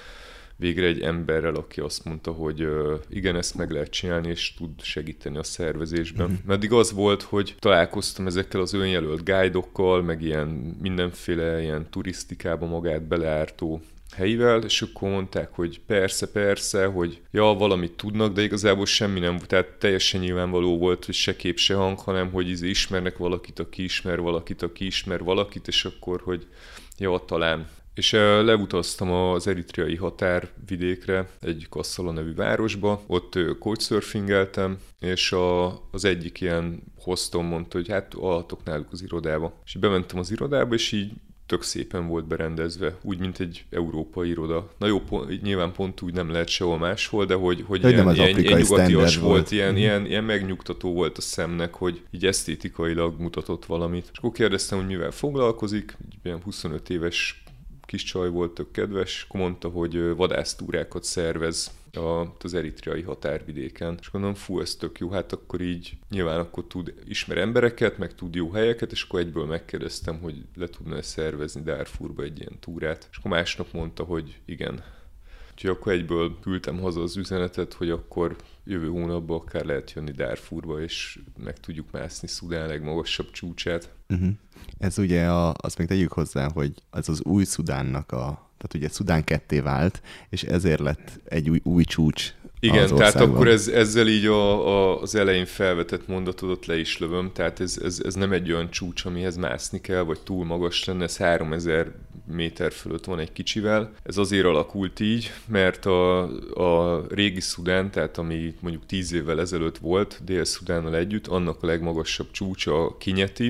végre egy emberrel, aki azt mondta, hogy igen, ezt meg lehet csinálni, és tud segíteni a szervezésben. Uh-huh. Meddig az volt, hogy találkoztam ezekkel az önjelölt guidokkal, meg ilyen mindenféle ilyen turisztikába magát beleártó helyivel, és akkor mondták, hogy persze, persze, hogy ja, valamit tudnak, de igazából semmi nem volt. Tehát teljesen nyilvánvaló volt, hogy se kép, se hang, hanem hogy izé ismernek valakit, aki ismer valakit, aki ismer valakit, és akkor, hogy ja, talán. És leutaztam az eritreai határvidékre, egy Kassala nevű városba, ott couchsurfingeltem, és a, az egyik ilyen hostom mondta, hogy hát alhatok náluk az irodába. És bementem az irodába, és így tök szépen volt berendezve, úgy, mint egy európai iroda. Na jó, pont, nyilván pont úgy nem lehet sehol máshol, de hogy, hogy ilyen, ilyen, ilyen nyugatias volt, volt. Ilyen, mm. ilyen, ilyen megnyugtató volt a szemnek, hogy így esztétikailag mutatott valamit. És akkor kérdeztem, hogy mivel foglalkozik, ilyen huszonöt éves kis csaj volt, tök kedves, akkor mondta, hogy vadásztúrákat szervez az eritreai határvidéken. És gondolom, fú, ez tök jó, hát akkor így nyilván akkor tud, ismer embereket, meg tud jó helyeket, és akkor egyből megkérdeztem, hogy le tudna szervezni Darfurba egy ilyen túrát. És akkor másnap mondta, hogy igen. Úgyhogy akkor egyből küldtem haza az üzenetet, hogy akkor jövő hónapban akár lehet jönni Darfurba, és meg tudjuk mászni Szudán legmagasabb csúcsát. Uh-huh. Ez ugye, a, azt még tegyük hozzá, hogy ez az új Szudánnak a, tehát ugye Szudán ketté vált, és ezért lett egy új, új csúcs. Igen, tehát akkor ez, ezzel így a, a, az elején felvetett mondatodat le is lövöm, tehát ez, ez, ez nem egy olyan csúcs, amihez mászni kell, vagy túl magas lenne, ez háromezer méter fölött van egy kicsivel. Ez azért alakult így, mert a, a régi Szudán, tehát ami mondjuk tíz évvel ezelőtt volt, Dél-Szudánnal együtt, annak a legmagasabb csúcsa a Kinyeti,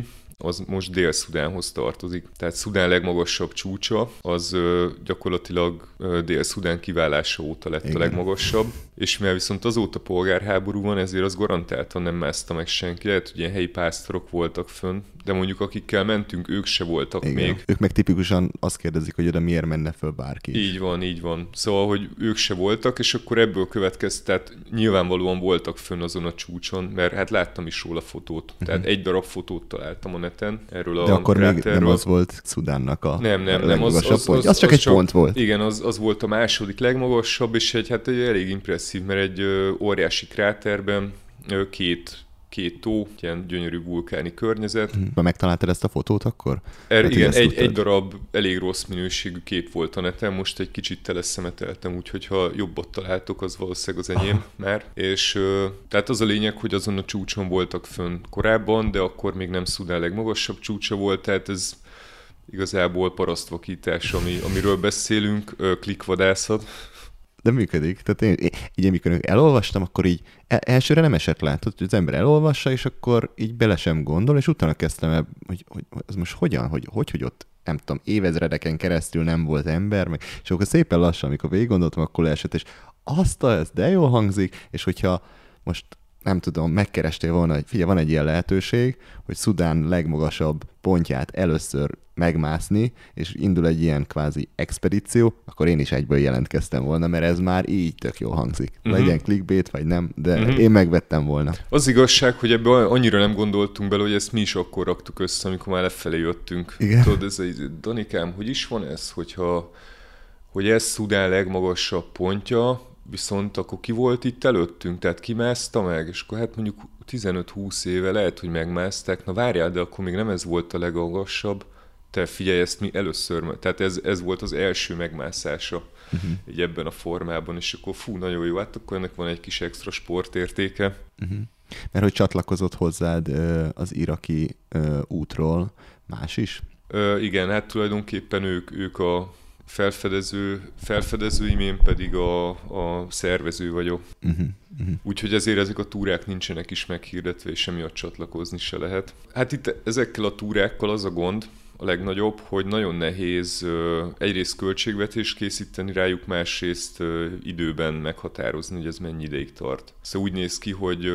az most Dél-Szudánhoz tartozik. Tehát Szudán legmagasabb csúcsa, az ö, gyakorlatilag ö, Dél-Szudán kiválása óta lett Igen. a legmagasabb, és mivel viszont azóta polgárháború van, ezért az garantáltan nem mászta meg senki. Lehet, hogy ilyen helyi pásztorok voltak fönn, de mondjuk akikkel mentünk, ők se voltak Igen. még. Ők meg tipikusan azt kérdezik, hogy oda miért menne föl bárki. Így van, így van. Szóval, hogy ők se voltak, és akkor ebből következett, tehát nyilvánvalóan voltak fönn azon a csúcson, mert hát láttam is róla fotót. Uh-huh. Tehát egy darab fotót találtam a neten erről a De akkor kráterről. még nem az volt Szudánnak a Nem, nem, nem. Az, az, az, az, az csak az egy csak, pont volt. Igen, az, az volt a második legmagasabb, és egy, hát egy elég impresszív, mert egy ö, óriási kráterben ö, két két tó, ilyen gyönyörű vulkáni környezet. Be megtaláltad ezt a fotót akkor? Er, igen, egy, egy darab elég rossz minőségű kép volt a neten, most egy kicsit teleszemeteltem, úgyhogy ha jobbat találtok, az valószínűleg az enyém már. És tehát az a lényeg, hogy azon a csúcson voltak fönn korábban, de akkor még nem Szudán legmagasabb csúcsa volt, tehát ez igazából parasztvakítás, ami, amiről beszélünk, klikkvadászat. De működik. Tehát én, így amikor elolvastam, akkor így elsőre nem esett le, hogy az ember elolvassa, és akkor így bele sem gondol, és utána kezdtem el, hogy, hogy az most hogyan, hogy, hogy, hogy ott, nem tudom, évezredeken keresztül nem volt ember, meg, és akkor szépen lassan, amikor végig gondoltam, akkor leesett, és azt a, ez de jól hangzik, és hogyha most nem tudom, megkerestél volna, hogy figyelj, van egy ilyen lehetőség, hogy Szudán legmagasabb pontját először megmászni, és indul egy ilyen kvázi expedíció, akkor én is egyből jelentkeztem volna, mert ez már így tök jól hangzik. Uh-huh. Legyen clickbait, vagy nem, de uh-huh. én megvettem volna. Az igazság, hogy ebben annyira nem gondoltunk bele, hogy ezt mi is akkor raktuk össze, amikor már lefelé jöttünk. Igen. Tudod, ez egy, Danikám, hogy is van ez, hogyha, hogy ez Szudán legmagasabb pontja, viszont akkor ki volt itt előttünk, tehát ki mászta meg, és akkor hát mondjuk tizenöt-húsz éve lehet, hogy megmászták. Na várjál, de akkor még nem ez volt a legmagasabb. Te figyelj, ezt mi először, tehát ez, ez volt az első megmászása uh-huh. így ebben a formában, és akkor fú, nagyon jó, hát akkor ennek van egy kis extra sportértéke. Uh-huh. Mert hogy csatlakozott hozzád az iraki útról más is? Ö, igen, hát tulajdonképpen ők, ők a felfedező, felfedezőim, én pedig a, a szervező vagyok. Uh-huh, uh-huh. Úgyhogy ezért ezek a túrák nincsenek is meghirdetve, és emiatt csatlakozni se lehet. Hát itt ezekkel a túrákkal az a gond, a legnagyobb, hogy nagyon nehéz egyrészt költségvetést készíteni rájuk, másrészt időben meghatározni, hogy ez mennyi ideig tart. Szóval úgy néz ki, hogy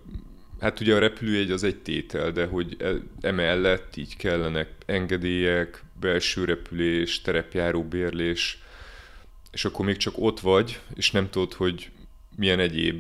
hát ugye a repülőjegy az egy tétel, de hogy emellett így kellenek engedélyek, belső repülés, terepjáró bérlés, és akkor még csak ott vagy, és nem tudod, hogy milyen egyéb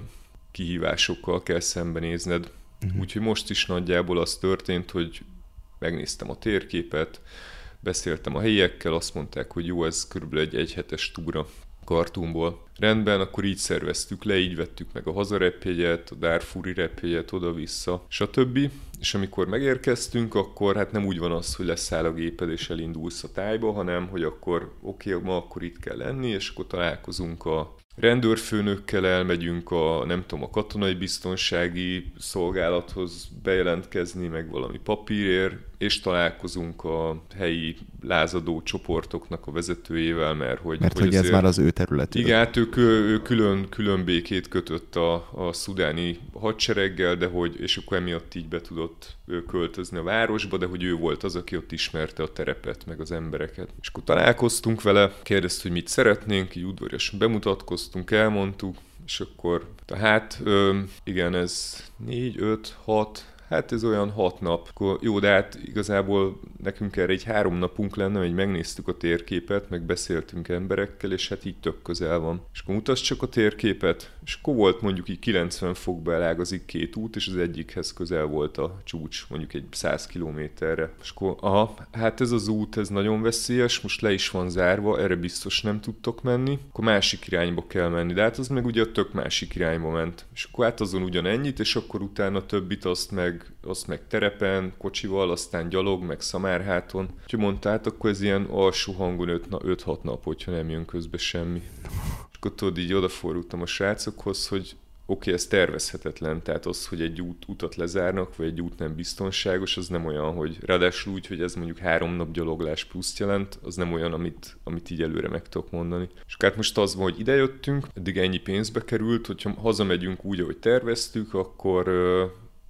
kihívásokkal kell szembenézned. Uh-huh. Úgyhogy most is nagyjából az történt, hogy megnéztem a térképet, beszéltem a helyiekkel, azt mondták, hogy jó, ez körülbelül egy egyhetes túra Kartumból. Rendben, akkor így szerveztük le, így vettük meg a hazarepjegyet, a Darfuri repjegyet, oda-vissza, stb. És amikor megérkeztünk, akkor hát nem úgy van az, hogy leszáll a géped és elindulsz a tájba, hanem hogy akkor oké, okay, ma akkor itt kell lenni, és akkor találkozunk a rendőrfőnökkel, elmegyünk a, nem tudom, a katonai biztonsági szolgálathoz bejelentkezni, meg valami papírért, és találkozunk a helyi lázadó csoportoknak a vezetőjével, mert hogy... Mert hogy, hogy azért, ez már az ő területük. Igen, hát ő, ő külön, külön békét kötött a, a szudáni hadsereggel, de hogy, és akkor emiatt így be tudott költözni a városba, de hogy ő volt az, aki ott ismerte a terepet, meg az embereket. És akkor találkoztunk vele, kérdezte, hogy mit szeretnénk, így udvariasan bemutatkoztunk, elmondtuk, és akkor, hát igen, ez négy, öt, hat, hát ez olyan hat nap. Akkor jó, de hát igazából nekünk erre egy három napunk lenne, hogy megnéztük a térképet, meg beszéltünk emberekkel, és hát így tök közel van. És akkor mutasd csak a térképet, és akkor volt mondjuk így kilencven fokba elágazik két út, és az egyikhez közel volt a csúcs, mondjuk egy száz kilométerre. És akkor, aha, hát ez az út, ez nagyon veszélyes, most le is van zárva, erre biztos nem tudtok menni, akkor másik irányba kell menni, de hát az meg ugye a tök másik irányba ment. És akkor hát azon ugyanennyit, és akkor utána többit azt meg azt meg terepen, kocsival, aztán gyalog, meg szamárháton. Úgyhogy mondta, hát akkor ez ilyen alsó hangon öt-hat nap, hogyha nem jön közbe semmi. És akkor tudod, így odafordultam a srácokhoz, hogy oké, okay, ez tervezhetetlen, tehát az, hogy egy út, utat lezárnak, vagy egy út nem biztonságos, az nem olyan, hogy ráadásul úgy, hogy ez mondjuk három nap gyaloglás pluszt jelent, az nem olyan, amit, amit így előre meg tudok mondani. És hát most az van, hogy idejöttünk, eddig ennyi pénzbe került, hogyha hazamegyünk úgy, ahogy terveztük, akkor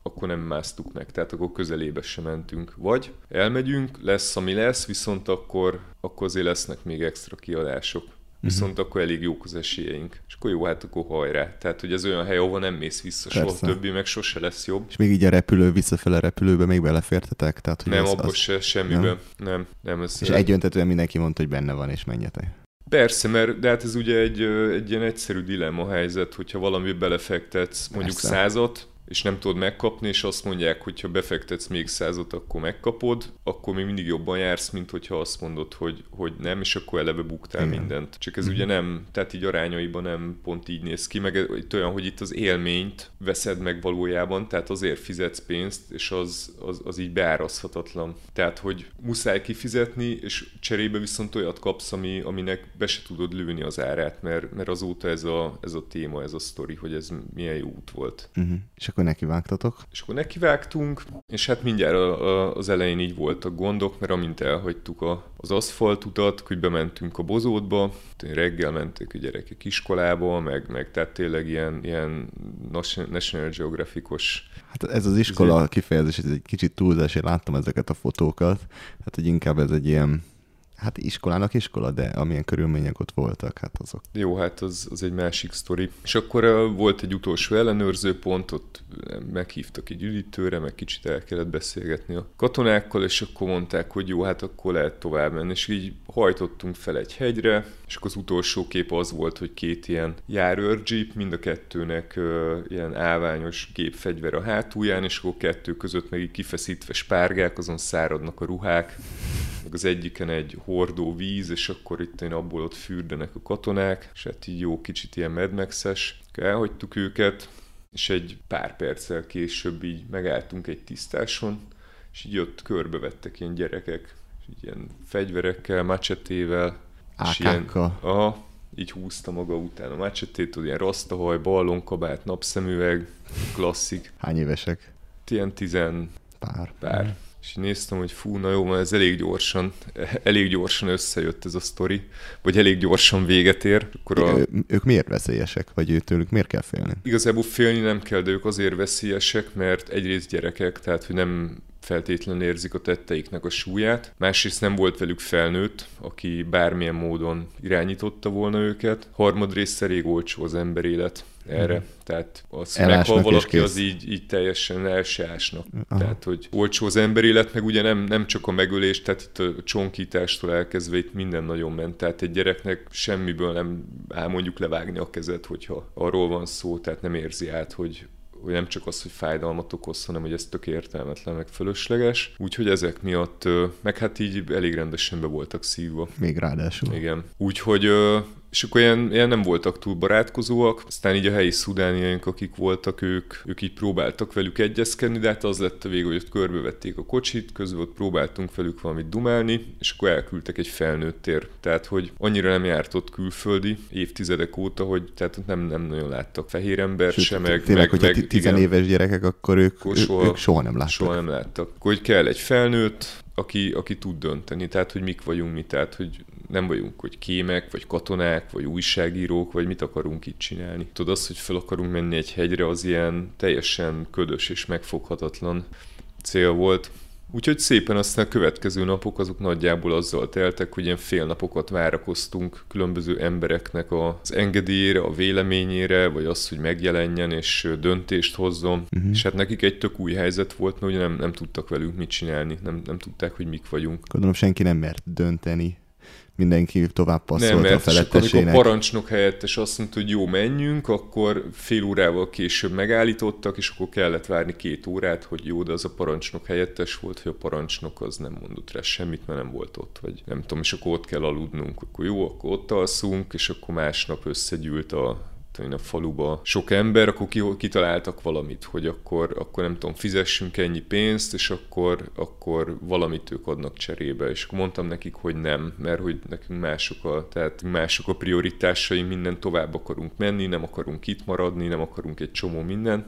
akkor nem másztuk meg, tehát akkor közelébe sem mentünk. Vagy elmegyünk, lesz, ami lesz, viszont akkor, akkor azért lesznek még extra kiadások. Viszont uh-huh. akkor elég jók az esélyeink. És akkor jó, hát akkor hajrá. Tehát, hogy ez olyan hely, ahova nem mész vissza soha, többi meg sose lesz jobb. És még így a repülő, visszafele repülőbe még belefértetek? Tehát, hogy nem, az, abban az... se, semmiben. Nem, nem. nem ez és egyöntetően mindenki mondta, hogy benne van, és menjetek. Persze, mert de hát ez ugye egy, egy ilyen egyszerű dilemma helyzet, hogyha valami belefektetsz mondjuk Persze. százat, és nem tudod megkapni, és azt mondják, hogy ha befektetsz még százat, akkor megkapod, akkor még mindig jobban jársz, mint hogyha azt mondod, hogy, hogy nem, és akkor eleve buktál Igen. mindent. Csak ez mm-hmm. ugye nem, tehát így arányaiban nem pont így néz ki, meg itt olyan, hogy itt az élményt veszed meg valójában, tehát azért fizetsz pénzt, és az, az, az így beárazhatatlan. Tehát, hogy muszáj kifizetni, és cserébe viszont olyat kapsz, ami, aminek be se tudod lőni az árát, mert, mert azóta ez a, ez a téma, ez a sztori, hogy ez milyen jó út volt. Mm-hmm. És akkor nekivágtatok? És akkor nekivágtunk, és hát mindjárt a, a, az elején így voltak gondok, mert amint elhagytuk a, az aszfaltutat, hogy bementünk a bozótba, reggel mentek a gyerekek iskolába, meg, meg tehát tényleg ilyen, ilyen National Geographic-os... Hát ez az iskola ez kifejezés, ez egy kicsit túlzás, én láttam ezeket a fotókat, hát hogy inkább ez egy ilyen Hát iskolának iskola, de amilyen körülmények ott voltak, hát azok. Jó, hát az, az egy másik sztori. És akkor uh, volt egy utolsó ellenőrző pont, ott meghívtak egy üdítőre, meg kicsit el kellett beszélgetni a katonákkal, és akkor mondták, hogy jó, hát akkor lehet tovább menni. És így hajtottunk fel egy hegyre, és akkor az utolsó kép az volt, hogy két ilyen járőrjeep, mind a kettőnek uh, ilyen állványos gépfegyver a hátulján, és akkor kettő között meg így kifeszítve spárgák, azon száradnak a ruhák, meg az egyiken egy hordó víz, és akkor itt én abból ott fürdenek a katonák, és hát így jó kicsit ilyen Mad Max-es. Elhagytuk őket, és egy pár perccel később így megálltunk egy tisztáson, és így jött, körbevettek ilyen gyerekek, így ilyen fegyverekkel, machetével, és ilyen, aha, így húzta maga után a machetét, ilyen rasztahaj, ballonkabát, napszemüveg, klasszik. Hány évesek? Ilyen tizen pár. pár. És néztem, hogy fú, na jó, mert ez elég gyorsan, elég gyorsan összejött ez a sztori, vagy elég gyorsan véget ér. Akkor a... Ő, ők miért veszélyesek, vagy őtőlük miért kell félni? Igazából félni nem kell, de ők azért veszélyesek, mert egyrészt gyerekek, tehát hogy nem feltétlenül érzik a tetteiknek a súlyát. Másrészt nem volt velük felnőtt, aki bármilyen módon irányította volna őket. Harmadrészt elég olcsó az emberélet erre. Hmm. Tehát az, hogy meghal valaki, az így, így teljesen el se ásnak. Aha. Tehát, hogy olcsó az emberélet, meg ugye nem, nem csak a megölés, tehát itt a csonkítástól elkezdve itt minden nagyon ment. Tehát egy gyereknek semmiből nem áll mondjuk levágni a kezet, hogyha arról van szó, tehát nem érzi át, hogy hogy nem csak az, hogy fájdalmat okoz, hanem hogy ez tök értelmetlen, meg fölösleges. Úgyhogy ezek miatt, meg hát így elég rendesen be voltak szívva. Még ráadásul. Igen. Úgyhogy, és akkor ilyen, ilyen nem voltak túl barátkozóak, aztán így a helyi szudániaink, akik voltak, ők, ők így próbáltak velük egyezkedni, de hát az lett a vége, hogy ott körbevették a kocsit, közben ott próbáltunk velük valamit dumálni, és akkor elküldtek egy felnőttér. Tehát, hogy annyira nem járt ott külföldi évtizedek óta, hogy tehát nem, nem nagyon láttak fehér ember se, meg... Tényleg, meg, hogyha tizenéves gyerekek, akkor ők, akkor soha, ők soha nem láttak. Soha nem láttak. Akkor hogy kell egy felnőtt, aki, aki tud dönteni, tehát, hogy mik vagyunk mi, tehát, hogy nem vagyunk, hogy kémek, vagy katonák, vagy újságírók, vagy mit akarunk itt csinálni. Tudod, az, hogy fel akarunk menni egy hegyre, az ilyen teljesen ködös és megfoghatatlan cél volt. Úgyhogy szépen aztán a következő napok azok nagyjából azzal teltek, hogy ilyen fél napokat várakoztunk különböző embereknek az engedélyére, a véleményére, vagy az, hogy megjelenjen és döntést hozzon. Uh-huh. És hát nekik egy tök új helyzet volt, mert ugye nem, nem tudtak velünk mit csinálni, nem, nem tudták, hogy mik vagyunk. Gondolom senki nem mert dönteni. Mindenki tovább passzolt nem, a felettesének. Nem, amikor a parancsnok helyettes azt mondta, hogy jó, menjünk, akkor fél órával később megállítottak, és akkor kellett várni két órát, hogy jó, de az a parancsnok helyettes volt, hogy a parancsnok az nem mondott rá semmit, mert nem volt ott, vagy nem tudom, és akkor ott kell aludnunk. Akkor jó, akkor ott alszunk, és akkor másnap összegyűlt a a faluba sok ember, akkor kitaláltak valamit, hogy akkor, akkor nem tudom, fizessünk ennyi pénzt, és akkor, akkor valamit ők adnak cserébe. És akkor mondtam nekik, hogy nem, mert hogy nekünk mások a, tehát mások a prioritásaink, minden tovább akarunk menni, nem akarunk itt maradni, nem akarunk egy csomó minden.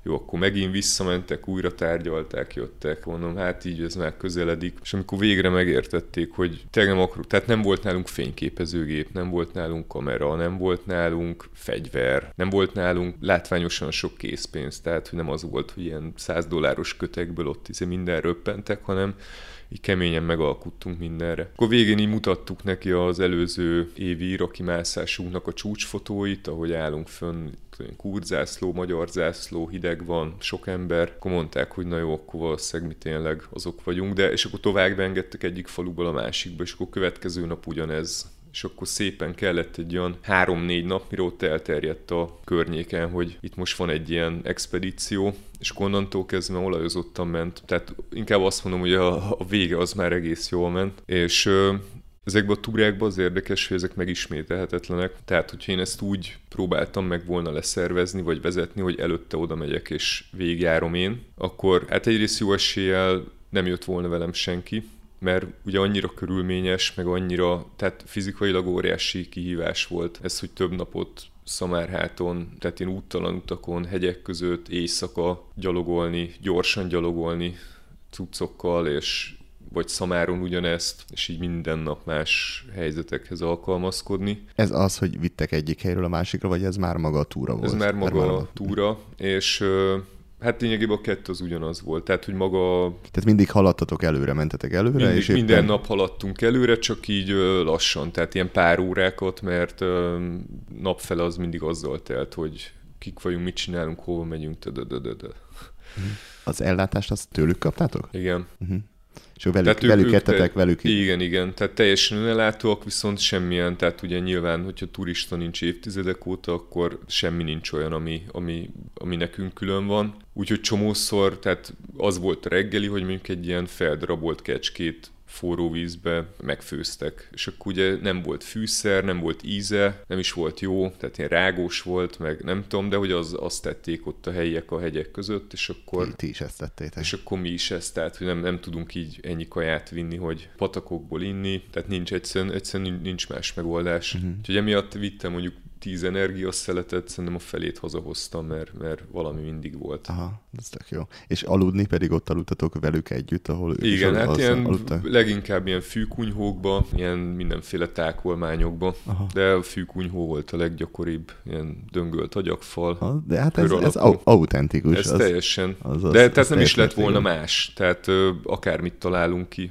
Jó, akkor megint visszamentek, újra tárgyalták, jöttek, mondom, hát így ez már közeledik. És amikor végre megértették, hogy tényleg nem akarok, tehát nem volt nálunk fényképezőgép, nem volt nálunk kamera, nem volt nálunk fegyver, nem volt nálunk látványosan sok készpénz, tehát hogy nem az volt, hogy ilyen száz dolláros kötekből ott izé minden röppentek, hanem így keményen megalkuttunk mindenre. Akkor végén így mutattuk neki az előző évi iraki mászásunknak a csúcsfotóit, ahogy állunk fönn, kurzászló, magyar zászló, hideg van, sok ember. Akkor mondták, hogy na jó, akkor valószínűleg mi tényleg azok vagyunk, de és akkor tovább engedtek egyik faluból a másikba, és akkor következő nap ugyanez. És akkor szépen kellett egy olyan három-négy nap, mire ott elterjedt a környéken, hogy itt most van egy ilyen expedíció, és onnantól kezdve olajozottan ment. Tehát inkább azt mondom, hogy a, a vége az már egész jól ment. És ö, ezekben a túrákban az érdekes, hogy ezek megismételhetetlenek. Tehát, hogyha én ezt úgy próbáltam meg volna leszervezni, vagy vezetni, hogy előtte oda megyek és végigjárom én, akkor hát egyrészt jó eséllyel nem jött volna velem senki, mert ugye annyira körülményes, meg annyira, tehát fizikailag óriási kihívás volt ez, hogy több napot Szamárháton, tehát én úttalan utakon, hegyek között, éjszaka gyalogolni, gyorsan gyalogolni cuccokkal, és vagy Szamáron ugyanezt, és így minden nap más helyzetekhez alkalmazkodni. Ez az, hogy vittek egyik helyről a másikra, vagy ez már maga a túra volt? Ez már maga már a túra, és hát lényegében a kettő az ugyanaz volt. Tehát, hogy maga... Tehát mindig haladtatok előre, mentetek előre? Mindig, és éppen... Minden nap haladtunk előre, csak így ö, lassan. Tehát ilyen pár órákat, mert ö, napfele az mindig azzal telt, hogy kik vagyunk, mit csinálunk, hova megyünk, tödödödödö. Az ellátást azt tőlük kaptátok? Igen. Uh-huh. És velük, velük ettetek, velük... Igen, igen. Tehát teljesen önellátóak, viszont semmilyen, tehát ugye nyilván, hogyha turista nincs évtizedek óta, akkor semmi nincs olyan, ami, ami, ami nekünk külön van. Úgyhogy csomószor, tehát az volt a reggeli, hogy mondjuk egy ilyen feldrabolt kecskét forró vízbe megfőztek. És akkor ugye nem volt fűszer, nem volt íze, nem is volt jó, tehát ilyen rágós volt, meg nem tudom, de hogy az, azt tették ott a helyiek a hegyek között, és akkor... Ti, ti is ezt tettétek. És akkor mi is ezt, tehát hogy nem, nem tudunk így ennyi kaját vinni, hogy patakokból inni, tehát nincs egyszerűen, egyszerűen nincs más megoldás. Uh-huh. Úgyhogy emiatt vittem mondjuk tíz energiaszeletet, szerintem a felét hazahoztam, mert, mert valami mindig volt. Aha, ez tök jó. És aludni pedig ott aludtatok velük együtt, ahol ők igen, is hát ilyen aludtak? Leginkább ilyen fűkunyhókba, ilyen mindenféle tákolmányokba, aha. De a fűkunyhó volt a leggyakoribb, ilyen döngölt agyagfal. Ha, de hát ez, ez autentikus. Ez az, teljesen. Az, az, de az tehát nem is lett volna más. Tehát ö, akármit találunk ki,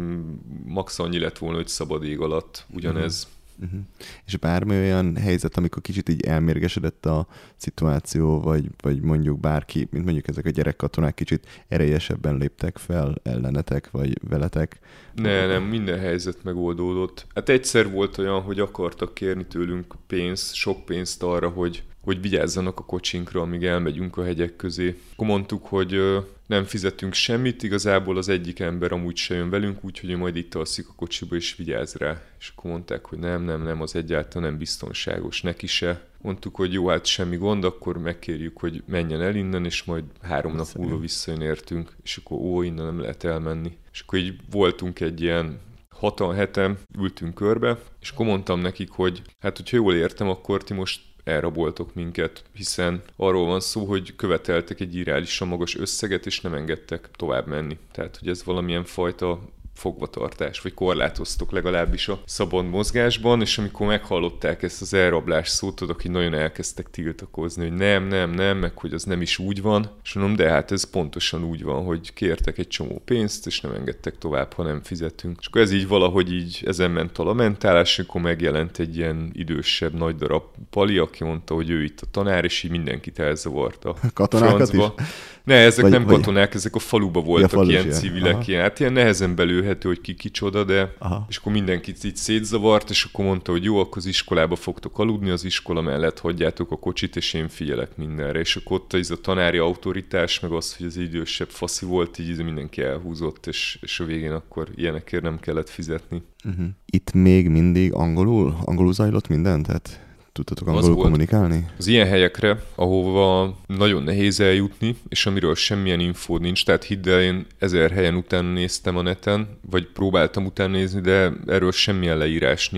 max annyi lett volna, hogy szabad ég alatt ugyanez. Uh-huh. Uh-huh. És bármi olyan helyzet, amikor kicsit így elmérgesedett a szituáció, vagy, vagy mondjuk bárki, mint mondjuk ezek a gyerekkatonák kicsit erélyesebben léptek fel ellenetek, vagy veletek? Ne, nem, minden helyzet megoldódott. Hát egyszer volt olyan, hogy akartak kérni tőlünk pénzt, sok pénzt arra, hogy, hogy vigyázzanak a kocsinkra, amíg elmegyünk a hegyek közé. Akkor mondtuk, hogy ö, nem fizetünk semmit, igazából az egyik ember amúgy se jön velünk, úgyhogy ő majd itt alszik a kocsiba és vigyáz rá. És akkor mondták, hogy nem, nem, nem, az egyáltalán nem biztonságos, neki se. Mondtuk, hogy jó, hát semmi gond, akkor megkérjük, hogy menjen el innen, és majd három nap múlva visszajön értünk, és akkor ó, innen nem lehet elmenni. És akkor így voltunk egy ilyen hatan, heten, ültünk körbe, és akkor mondtam nekik, hogy hát, hogyha jól értem, akkor ti most elraboltok minket, hiszen arról van szó, hogy követeltek egy irreálisan magas összeget, és nem engedtek tovább menni. Tehát, hogy ez valamilyen fajta fogvatartás, vagy korlátoztok legalábbis a szabad mozgásban, és amikor meghallották ezt az elrablás szót, tudok, hogy nagyon elkezdtek tiltakozni, hogy nem, nem, nem, meg hogy az nem is úgy van, és mondom, de hát ez pontosan úgy van, hogy kértek egy csomó pénzt, és nem engedtek tovább, ha nem fizetünk. És akkor ez így valahogy így ezen ment a lamentálás, akkor megjelent egy ilyen idősebb, nagy darab pali, aki mondta, hogy ő itt a tanár, és így mindenkit elzavarta. Katonákat is? Ne, ezek vagy, nem vagy... katonák, ezek a faluba voltak, ja, ilyen ilyen. civilek, ilyen, hát ilyen nehezen belőhető, hogy ki kicsoda, de aha. És akkor mindenkit így szétzavart, és akkor mondta, hogy jó, akkor az iskolába fogtok aludni, az iskola mellett hagyjátok a kocsit, és én figyelek mindenre. És akkor ott ez a tanári autoritás, meg az, hogy az idősebb faszi volt, így mindenki elhúzott, és, és a végén akkor ilyenekért nem kellett fizetni. Uh-huh. Itt még mindig angolul? Angolul zajlott minden? Tehát tudtatok angolul kommunikálni? Az ilyen helyekre, ahova nagyon nehéz eljutni, és amiről semmilyen infó nincs, tehát hidd el, én ezer helyen utána néztem a neten, vagy próbáltam utána nézni, de erről semmilyen leírás nincs.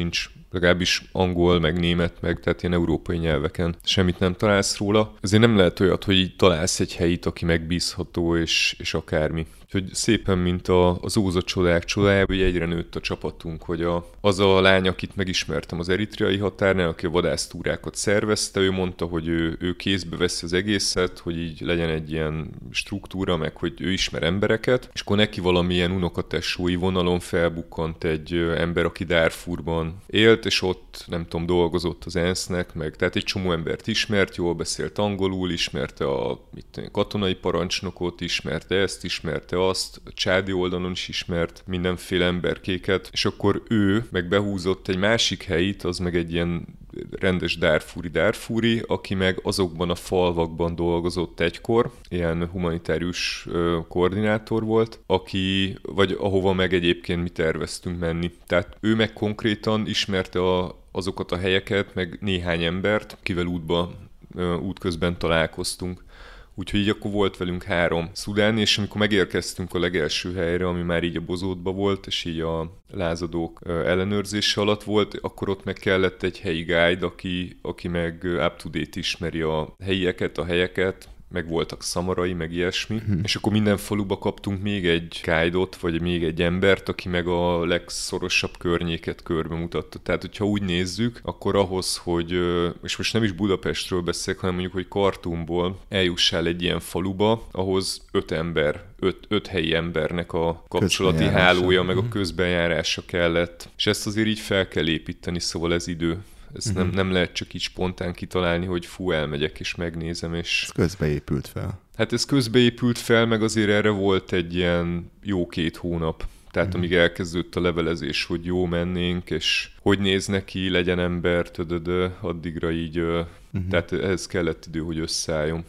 legalábbis angol, meg német, meg tehát ilyen európai nyelveken semmit nem találsz róla. Ezért nem lehet olyat, hogy így találsz egy helyit, aki megbízható, és, és akármi. Úgyhogy szépen, mint a, az Óza csodák csodájába, hogy egyre nőtt a csapatunk, hogy a, az a lány, akit megismertem az eritreai határnál, aki a vadásztúrákat szervezte, ő mondta, hogy ő, ő kézbe veszi az egészet, hogy így legyen egy ilyen struktúra, meg hogy ő ismer embereket, és akkor neki valamilyen unokatesói vonalon felbukkant egy ember, aki Darfurban élt, és ott, nem tudom, dolgozott az ENSZ-nek, meg tehát egy csomó embert ismert, jól beszélt angolul, ismerte a mit, katonai parancsnokot, ismerte ezt, ismerte azt, a csádi oldalon is ismert mindenféle emberkéket, és akkor ő meg behúzott egy másik helyit, az meg egy ilyen rendes Darfuri Darfuri, aki meg azokban a falvakban dolgozott egykor, ilyen humanitárius ö, koordinátor volt, aki, vagy ahova meg egyébként mi terveztünk menni. Tehát ő meg konkrétan ismerte a, azokat a helyeket, meg néhány embert, kivel útba, ö, útközben találkoztunk. Úgyhogy így akkor volt velünk három szudáni, és amikor megérkeztünk a legelső helyre, ami már így a Bozótba volt, és így a lázadók ellenőrzése alatt volt, akkor ott meg kellett egy helyi guide, aki, aki meg up-to-date ismeri a helyieket, a helyeket, meg voltak szamarai, meg ilyesmi, hmm. és akkor minden faluba kaptunk még egy guide-ot, vagy még egy embert, aki meg a legszorosabb környéket körbe mutatta. Tehát, hogyha úgy nézzük, akkor ahhoz, hogy, és most nem is Budapestről beszélek, hanem mondjuk, hogy Kartumból eljussál egy ilyen faluba, ahhoz öt ember, öt, öt helyi embernek a kapcsolati hálója, meg a közbenjárása kellett. És ezt azért így fel kell építeni, szóval ez idő. Ezt uh-huh. nem, nem lehet csak így spontán kitalálni, hogy fú, elmegyek és megnézem, és... Ez közbeépült fel. Hát ez közbeépült fel, meg azért erre volt egy ilyen jó két hónap. Tehát uh-huh. amíg elkezdődött a levelezés, hogy jó mennénk, és hogy néz neki, legyen ember, tödödö, addigra így... Uh-huh. Tehát ehhez kellett idő, hogy összeálljon.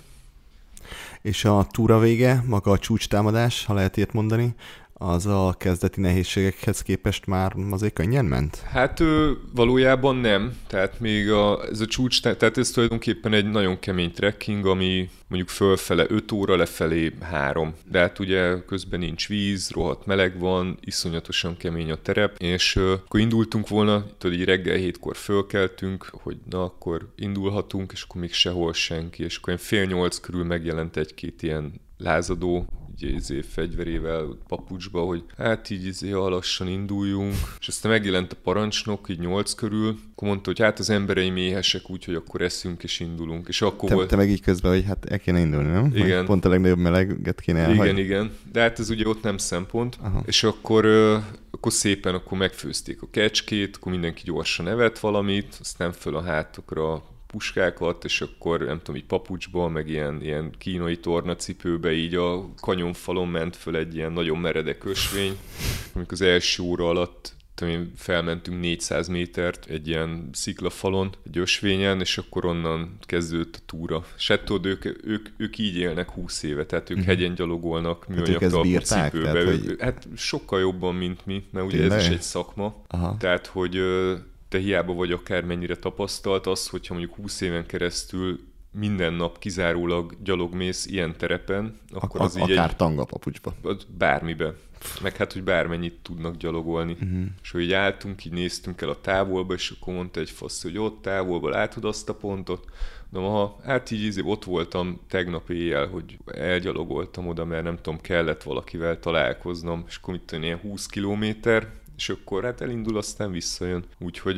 És a túra vége, maga a csúcstámadás, ha lehet ilyet mondani, az a kezdeti nehézségekhez képest már azért könnyen ment? Hát ő, valójában nem. Tehát még a, ez a csúcs, tehát ez tulajdonképpen egy nagyon kemény trekking, ami mondjuk fölfele öt óra, lefelé három. De hát ugye közben nincs víz, rohadt meleg van, iszonyatosan kemény a terep, és uh, akkor indultunk volna, tudod, így reggel hétkor fölkeltünk, hogy na, akkor indulhatunk, és akkor még sehol senki, és akkor fél nyolc körül megjelent egy-két ilyen lázadó, így izé, fegyverével, papucsba, hogy hát így izé, lassan induljunk. És aztán megjelent a parancsnok, így nyolc körül, akkor mondta, hogy hát az embereim éhesek, úgyhogy akkor eszünk és indulunk. És akkor te, volt... te meg így közben, hogy hát el kéne indulni, nem? Igen. Majd pont a legnagyobb meleget kéne elhagyni. Igen, igen. De hát ez ugye ott nem szempont. Aha. És akkor, akkor szépen akkor megfőzték a kecskét, akkor mindenki gyorsan evett valamit, aztán föl a hátokra puskákat, és akkor nem tudom, így papucsba, meg ilyen, ilyen kínai tornacipőbe így a kanyonfalon ment föl egy ilyen nagyon meredek ösvény. Amikor az első óra alatt tudom, felmentünk négyszáz métert egy ilyen sziklafalon, egy ösvényen, és akkor onnan kezdődött a túra. És hát tudod, ők, ők, ők így élnek húsz éve, tehát ők mm. hegyen gyalogolnak, műanyag talpú cipőbe. Tehát, hogy... Hát sokkal jobban, mint mi, mert ugye Tényleg? Ez is egy szakma. Aha. Tehát, hogy te hiába vagy akármennyire tapasztalt, az, hogyha mondjuk húsz éven keresztül minden nap kizárólag gyalogmész ilyen terepen, akkor az a, így akár egy... tangapapucsba. Bármibe. Meg hát, hogy bármennyit tudnak gyalogolni. Uh-huh. És hogy így álltunk, így néztünk el a távolba, és akkor mondta egy fasz, hogy ott távolba látod azt a pontot. De aha, hát így, így ott voltam tegnap éjjel, hogy elgyalogoltam oda, mert nem tudom, kellett valakivel találkoznom, és akkor mit tudom, ilyen húsz kilométer, és akkor hát elindul, aztán visszajön. Úgyhogy,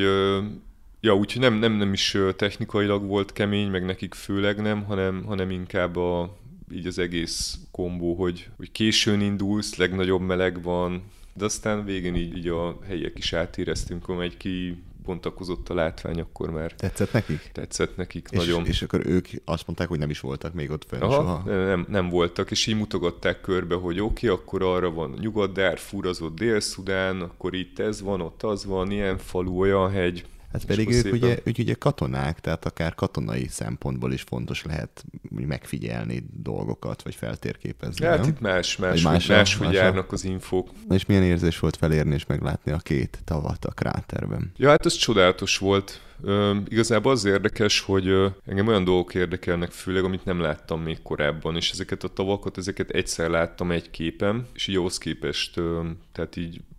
ja, úgyhogy nem, nem, nem is technikailag volt kemény, meg nekik főleg nem, hanem, hanem inkább a, így az egész kombó, hogy, hogy későn indulsz, legnagyobb meleg van, de aztán végén így, így a helyiek is átéreztünk, amikor egy ki bontakozott a látvány, akkor már... Tetszett nekik? Tetszett nekik, és, nagyon. És akkor ők azt mondták, hogy nem is voltak még ott fenn soha? Nem, nem voltak, és így mutogatták körbe, hogy oké, okay, akkor arra van Nyugat-Darfur, az ott Dél-Szudán, akkor itt ez van, ott az van, ilyen falu, olyan hegy. Hát pedig ők szépen... ugye, ők ugye katonák, tehát akár katonai szempontból is fontos lehet megfigyelni dolgokat, vagy feltérképezni. Hát nem? itt más, más, más, más hogy járnak az infók. Na és milyen érzés volt felérni és meglátni a két tavat a kráterben? Ja, hát ez csodálatos volt. Ö, igazából az érdekes, hogy ö, engem olyan dolgok érdekelnek főleg, amit nem láttam még korábban, és ezeket a tavakat, ezeket egyszer láttam egy képen, és így ahhoz képest, ö, tehát így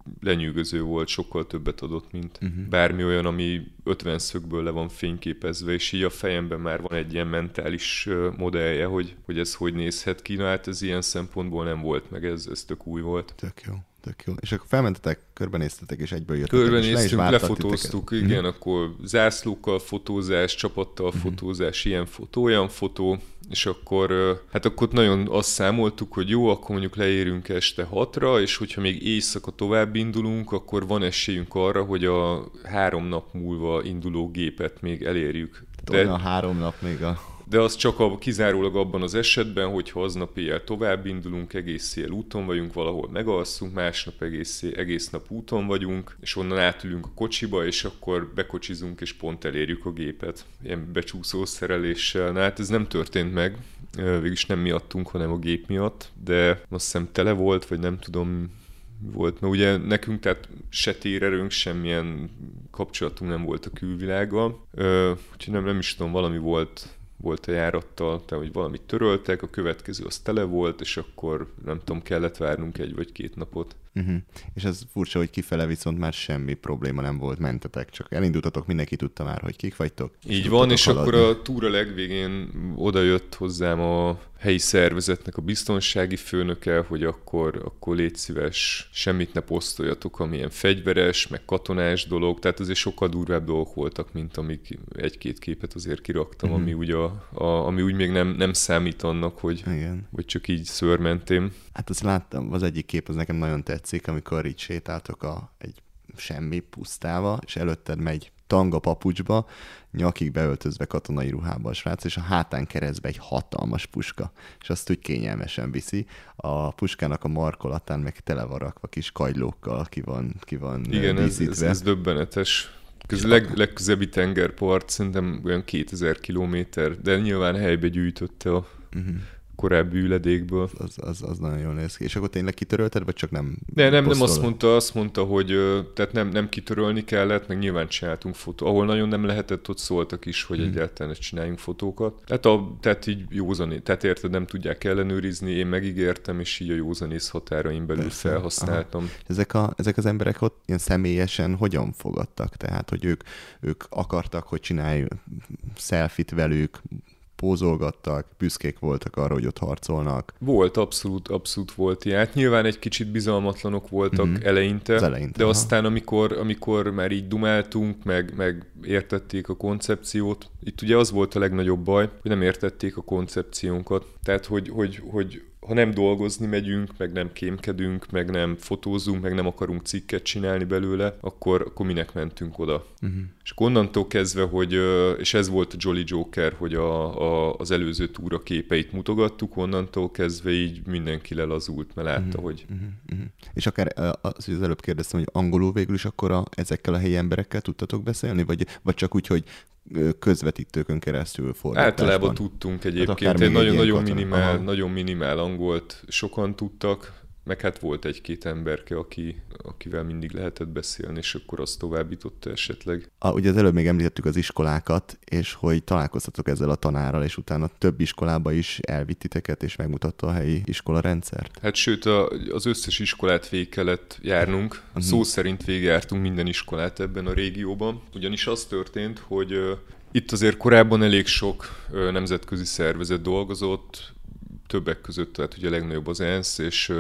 lenyűgöző volt, sokkal többet adott, mint uh-huh. bármi olyan, ami ötven szögből le van fényképezve, és így a fejemben már van egy ilyen mentális modellje, hogy, hogy ez hogy nézhet ki. Na hát ez ilyen szempontból nem volt meg, ez, ez tök új volt. Tök jó. Tök jó. És akkor felmentetek, körbenéztetek, és egyből jöttetek. Körbenéztünk, le lefotóztuk, titeket. Igen, mm. akkor zászlókkal fotózás, csapattal mm. fotózás, ilyen fotó, olyan fotó, és akkor, hát akkor nagyon azt számoltuk, hogy jó, akkor mondjuk leérünk este hatra, és hogyha még éjszaka tovább indulunk, akkor van esélyünk arra, hogy a három nap múlva induló gépet még elérjük. De a három nap még a... De az csak a, kizárólag abban az esetben, hogyha aznap éjjel tovább indulunk, egész éjjel úton vagyunk, valahol megalszunk, másnap egész, egész nap úton vagyunk, és onnan átülünk a kocsiba, és akkor bekocsizunk, és pont elérjük a gépet. Ilyen becsúszó szereléssel. Na hát ez nem történt meg, végülis nem miattunk, hanem a gép miatt, de azt hiszem tele volt, vagy nem tudom, volt, mert ugye nekünk tehát se térerőnk, semmilyen kapcsolatunk nem volt a külvilággal, úgyhogy nem, nem is tudom, valami volt, volt a járattal, tehát hogy valamit töröltek, a következő az tele volt, és akkor nem tudom, kellett várnunk egy vagy két napot. Uh-huh. És ez furcsa, hogy kifele viszont már semmi probléma nem volt, mentetek, csak elindultatok, mindenki tudta már, hogy kik vagytok. Így van, és haladni. Akkor a túra legvégén odajött hozzám a helyi szervezetnek a biztonsági főnöke, hogy akkor, akkor légy szíves, semmit ne posztoljatok, amilyen fegyveres, meg katonás dolog, tehát azért sokkal durvább dolgok voltak, mint amik egy-két képet azért kiraktam, uh-huh. ami, úgy a, a, ami úgy még nem, nem számít annak, hogy, hogy csak így szőrmentém. Hát azt láttam, az egyik kép az nekem nagyon tetszik, amikor így sétáltok a, egy semmi pusztába, és előtted megy tanga papucsba, nyakig beöltözve katonai ruhába a srác, és a hátán keresztbe egy hatalmas puska, és azt úgy kényelmesen viszi. A puskának a markolatán meg tele van rakva kis kagylókkal, ki van, ki van Igen, ez, ez, ez döbbenetes. Köz, leg, legközebbi tengerpart szerintem olyan kétezer kilométer, de nyilván helybe gyűjtötte a uh-huh. korábbi üledékből. Az, az, az nagyon jól néz ki. És akkor tényleg kitörölted, vagy csak nem? De nem, nem azt mondta, azt mondta, hogy tehát nem, nem kitörölni kellett, meg nyilván csináltunk fotó. Ahol nagyon nem lehetett, ott szóltak is, hogy hmm. egyáltalán csináljunk fotókat. Tehát, a, tehát így józanész, tehát érted, nem tudják ellenőrizni, én megígértem, és így a józanész határaim belül Persze. felhasználtam. Ezek, a, ezek az emberek ott ilyen személyesen hogyan fogadtak? Tehát, hogy ők, ők akartak, hogy csinálj selfit velük, pózolgattak, büszkék voltak arra, hogy ott harcolnak. Volt, abszolút, abszolút volt ilyen. Hát nyilván egy kicsit bizalmatlanok voltak mm-hmm. eleinte, eleinte, de aha. aztán amikor, amikor már így dumáltunk, meg, meg értették a koncepciót, itt ugye az volt a legnagyobb baj, hogy nem értették a koncepciónkat. Tehát, hogy, hogy, hogy ha nem dolgozni megyünk, meg nem kémkedünk, meg nem fotózunk, meg nem akarunk cikket csinálni belőle, akkor, akkor minek mentünk oda. Uh-huh. És onnantól kezdve, hogy, és ez volt a Jolly Joker, hogy a, a, az előző túra képeit mutogattuk, onnantól kezdve így mindenki lelazult, mert látta, uh-huh. hogy... Uh-huh. Uh-huh. És akár az, az előbb kérdeztem, hogy angolul végül is akkor a, ezekkel a helyi emberekkel tudtatok beszélni, vagy, vagy csak úgy, hogy közvetítőkön keresztül fordításban? Általában tudtunk egyébként, egy nagyon, nagyon, minimál, nagyon minimál angolt sokan tudtak, meg hát volt egy-két emberke, aki, akivel mindig lehetett beszélni, és akkor azt továbbította esetleg. A, ugye az előbb még említettük az iskolákat, és hogy találkoztatok ezzel a tanárral, és utána több iskolába is elvitt titeket, és megmutatta a helyi iskolarendszert? Hát sőt, a, az összes iskolát végig kellett járnunk. Uh-huh. Szó szerint végigjártunk minden iskolát ebben a régióban. Ugyanis az történt, hogy uh, itt azért korábban elég sok uh, nemzetközi szervezet dolgozott, többek között, tehát ugye a legnagyobb az ENSZ, és,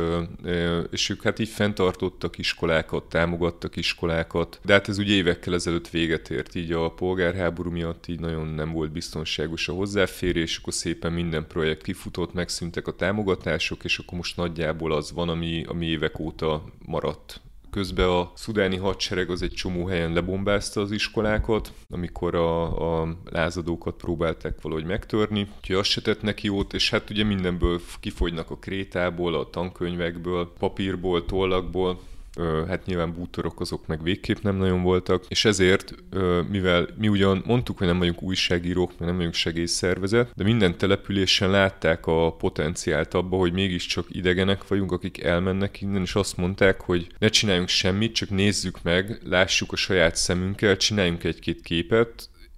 és ők hát így fenntartottak iskolákat, támogattak iskolákat, de hát ez ugye évekkel ezelőtt véget ért, így a polgárháború miatt így nagyon nem volt biztonságos a hozzáférés, akkor szépen minden projekt kifutott, megszűntek a támogatások, és akkor most nagyjából az van, ami, ami évek óta maradt. Közben a szudáni hadsereg az egy csomó helyen lebombázta az iskolákat, amikor a, a lázadókat próbálták valahogy megtörni, úgyhogy az se tett neki jót, és hát ugye mindenből kifogynak a krétából, a tankönyvekből, papírból, tollakból, hát nyilván bútorok azok meg végképp nem nagyon voltak, és ezért, mivel mi ugyan mondtuk, hogy nem vagyunk újságírók, mert nem vagyunk segélyszervezet, de minden településen látták a potenciált abba, hogy mégiscsak idegenek vagyunk, akik elmennek innen, és azt mondták, hogy ne csináljunk semmit, csak nézzük meg, lássuk a saját szemünkkel, csináljunk egy-két képet,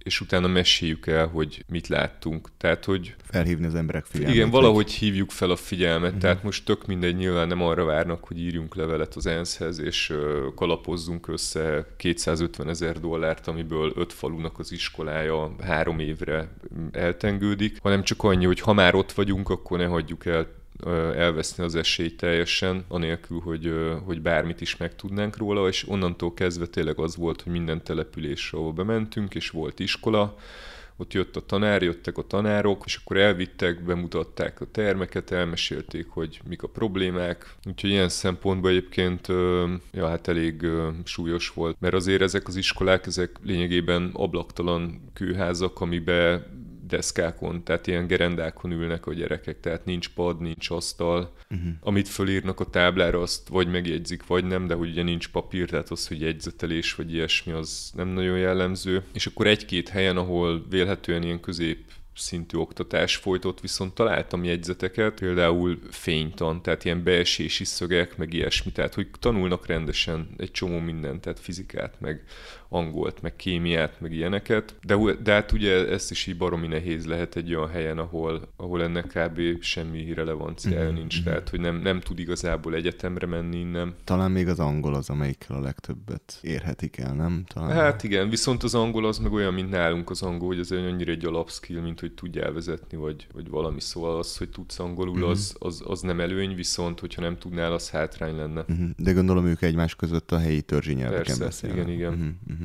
és utána meséljük el, hogy mit láttunk. Tehát, hogy... Felhívni az emberek figyelmét. Igen, valahogy hívjuk fel a figyelmet, uh-huh. Tehát most tök mindegy, nyilván nem arra várnak, hogy írjunk levelet az ENSZ-hez, és uh, kalapozzunk össze kétszázötven ezer dollárt, amiből öt falunak az iskolája három évre eltengődik, hanem csak annyi, hogy ha már ott vagyunk, akkor ne hagyjuk el elveszni az esélyt teljesen, anélkül, hogy, hogy bármit is megtudnánk róla, és onnantól kezdve tényleg az volt, hogy minden településre, ahol bementünk, és volt iskola, ott jött a tanár, jöttek a tanárok, és akkor elvittek, bemutatták a termeket, elmesélték, hogy mik a problémák. Úgyhogy ilyen szempontból egyébként ja, hát elég súlyos volt, mert azért ezek az iskolák, ezek lényegében ablaktalan kőházak, amiben deszkákon, tehát ilyen gerendákon ülnek a gyerekek, tehát nincs pad, nincs asztal. Uh-huh. Amit fölírnak a táblára, azt vagy megjegyzik, vagy nem, de hogy ugye nincs papír, tehát az, hogy jegyzetelés vagy ilyesmi, az nem nagyon jellemző. És akkor egy-két helyen, ahol vélhetően ilyen közép szintű oktatás folytott, viszont találtam jegyzeteket, például fénytan, tehát ilyen beesési szögek, meg ilyesmi, tehát hogy tanulnak rendesen egy csomó mindent, tehát fizikát, meg angolt, meg kémiát, meg ilyeneket, de, de hát ugye ezt is így baromi nehéz lehet egy olyan helyen, ahol, ahol ennek kb. Semmi relevanciája mm-hmm. nincs, tehát hogy nem, nem tud igazából egyetemre menni innen. Talán még az angol az, amelyikkel a legtöbbet érhetik el, nem? Talán... Hát igen, viszont az angol az meg olyan, mint nálunk az angol, hogy ez annyira egy alapskill, mint hogy tudjál vezetni, vagy, vagy valami, szóval az, hogy tudsz angolul, mm-hmm. az, az, az nem előny, viszont hogyha nem tudnál, az hátrány lenne. Mm-hmm. De gondolom ők egymás között a helyi törzsi nyelveken beszélnek. igen, igen. Mm-hmm.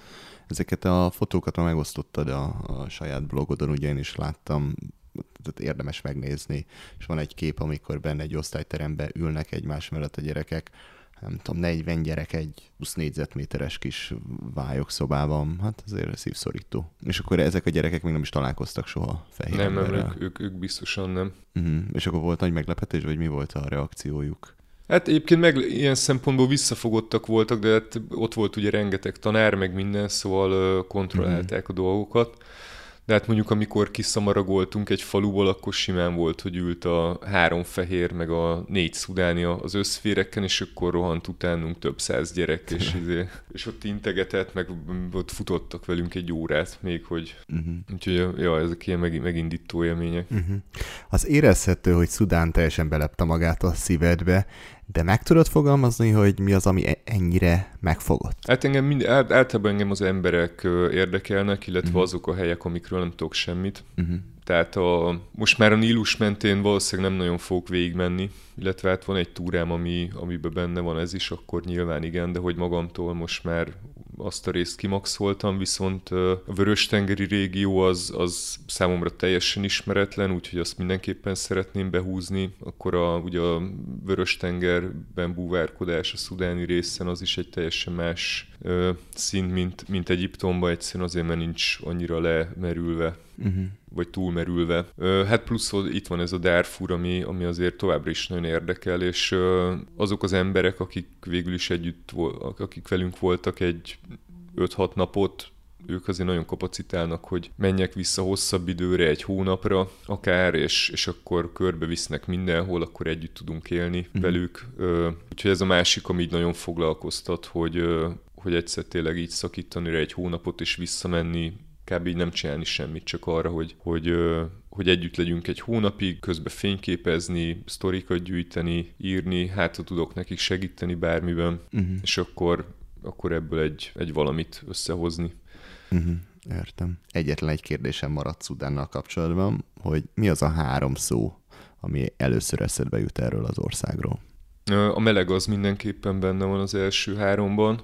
Ezeket a fotókat már megosztottad a, a saját blogodon, ugye én is láttam, tehát érdemes megnézni, és van egy kép, amikor benne egy osztályteremben ülnek egymás mellett a gyerekek, nem tudom, negyven gyerek egy húsz négyzetméteres kis vályokszobában, hát azért szívszorító. És akkor ezek a gyerekek még nem is találkoztak soha fehér Nem, nem, emberrel. ők, ők, ők biztosan nem. Uh-huh. És akkor volt nagy meglepetés, vagy mi volt a reakciójuk? Hát egyébként meg ilyen szempontból visszafogottak voltak, de hát ott volt ugye rengeteg tanár, meg minden, szóval kontrollálták mm. a dolgokat. De hát mondjuk amikor kiszamaragoltunk egy faluból, akkor simán volt, hogy ült a három fehér, meg a négy szudáni az összféreken, és akkor rohant utánunk több száz gyerek, és, izé, és ott integetett, meg ott futottak velünk egy órát még, hogy... Uh-huh. Úgyhogy ja, ezek ilyen meg, megindító élmények. Uh-huh. Az érezhető, hogy Szudán teljesen belepte magát a szívedbe, de meg tudod fogalmazni, hogy mi az, ami ennyire megfogott? Hát engem mind, általában engem az emberek érdekelnek, illetve uh-huh. azok a helyek, amikről nem tudok semmit. Uh-huh. Tehát a, most már a Nílus mentén valószínűleg nem nagyon fogok végigmenni, illetve hát van egy túrám, ami, amiben benne van ez is, akkor nyilván igen, de hogy magamtól most már azt a részt kimaxoltam, viszont a Vörös-tengeri régió az, az számomra teljesen ismeretlen, úgyhogy azt mindenképpen szeretném behúzni. Akkor a, ugye a Vörös-tengerben búvárkodás a szudáni részen az is egy teljesen más ö, szint, mint, mint Egyiptomban, egyszerűen azért, mert nincs annyira lemerülve. Uh-huh. vagy túlmerülve. Hát plusz itt van ez a Darfur, ami, ami azért továbbra is nagyon érdekel, és azok az emberek, akik végül is együtt, akik velünk voltak egy öt-hat napot, ők azért nagyon kapacitálnak, hogy menjek vissza hosszabb időre, egy hónapra akár, és, és akkor körbevisznek mindenhol, akkor együtt tudunk élni mm. velük. Úgyhogy ez a másik, ami így nagyon foglalkoztat, hogy, hogy egyszer tényleg így szakítani rá egy hónapot, és visszamenni, kb. Így nem csinálni semmit, csak arra, hogy, hogy, hogy együtt legyünk egy hónapig, közben fényképezni, sztorikat gyűjteni, írni, hát ha tudok nekik segíteni bármiben, uh-huh. és akkor, akkor ebből egy, egy valamit összehozni. Uh-huh. Értem. Egyetlen egy kérdésem maradt Szudánnal kapcsolatban, hogy mi az a három szó, ami először eszedbe jut erről az országról? A meleg az mindenképpen benne van az első háromban.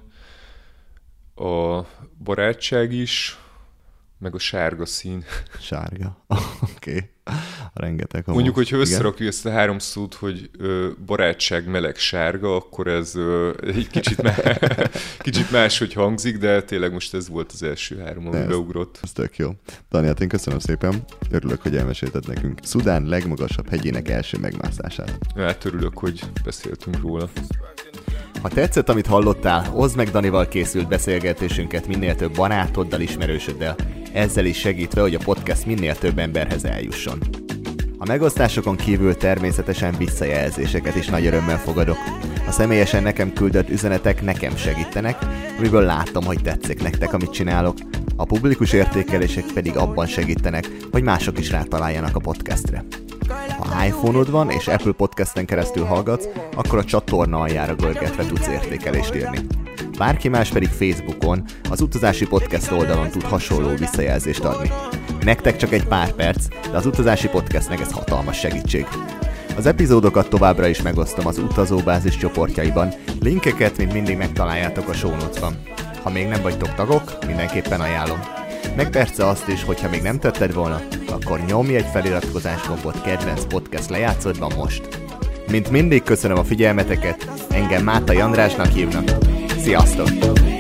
A barátság is, meg a sárga szín. Sárga. Oké. Okay. Rengeteg. Homosz. Mondjuk, hogyha összerakjuk ezt a három szót, hogy ö, barátság, meleg, sárga, akkor ez ö, egy kicsit, má- kicsit máshogy hangzik, de tényleg most ez volt az első három, ami ez, beugrott. Ez tök jó. Dani, hát én köszönöm szépen. Örülök, hogy elmesélted nekünk Szudán legmagasabb hegyének első megmászását. Hát örülök, hogy beszéltünk róla. Ha tetszett, amit hallottál, oszd meg Danival készült beszélgetésünket minél több barátoddal, ismerősöddel, ezzel is segítve, hogy a podcast minél több emberhez eljusson. A megosztásokon kívül természetesen visszajelzéseket is nagy örömmel fogadok. A személyesen nekem küldött üzenetek nekem segítenek, amiből látom, hogy tetszik nektek, amit csinálok. A publikus értékelések pedig abban segítenek, hogy mások is rátaláljanak a podcastre. Ha iPhone-od van és Apple Podcasten keresztül hallgatsz, akkor a csatorna aljára görgetve tudsz értékelést írni. Bárki más pedig Facebookon, az Utazási Podcast oldalon tud hasonló visszajelzést adni. Nektek csak egy pár perc, de az Utazási Podcastnek ez hatalmas segítség. Az epizódokat továbbra is megosztom az utazóbázis csoportjaiban, linkeket mint mindig megtaláljátok a show notes-ban. Ha még nem vagytok tagok, mindenképpen ajánlom. Meg persze azt is, hogyha még nem tetted volna, akkor nyomj egy feliratkozás gombot kedvenc podcast lejátszódban most. Mint mindig köszönöm a figyelmeteket, engem Mátai Andrásnak hívnak. Sziasztok!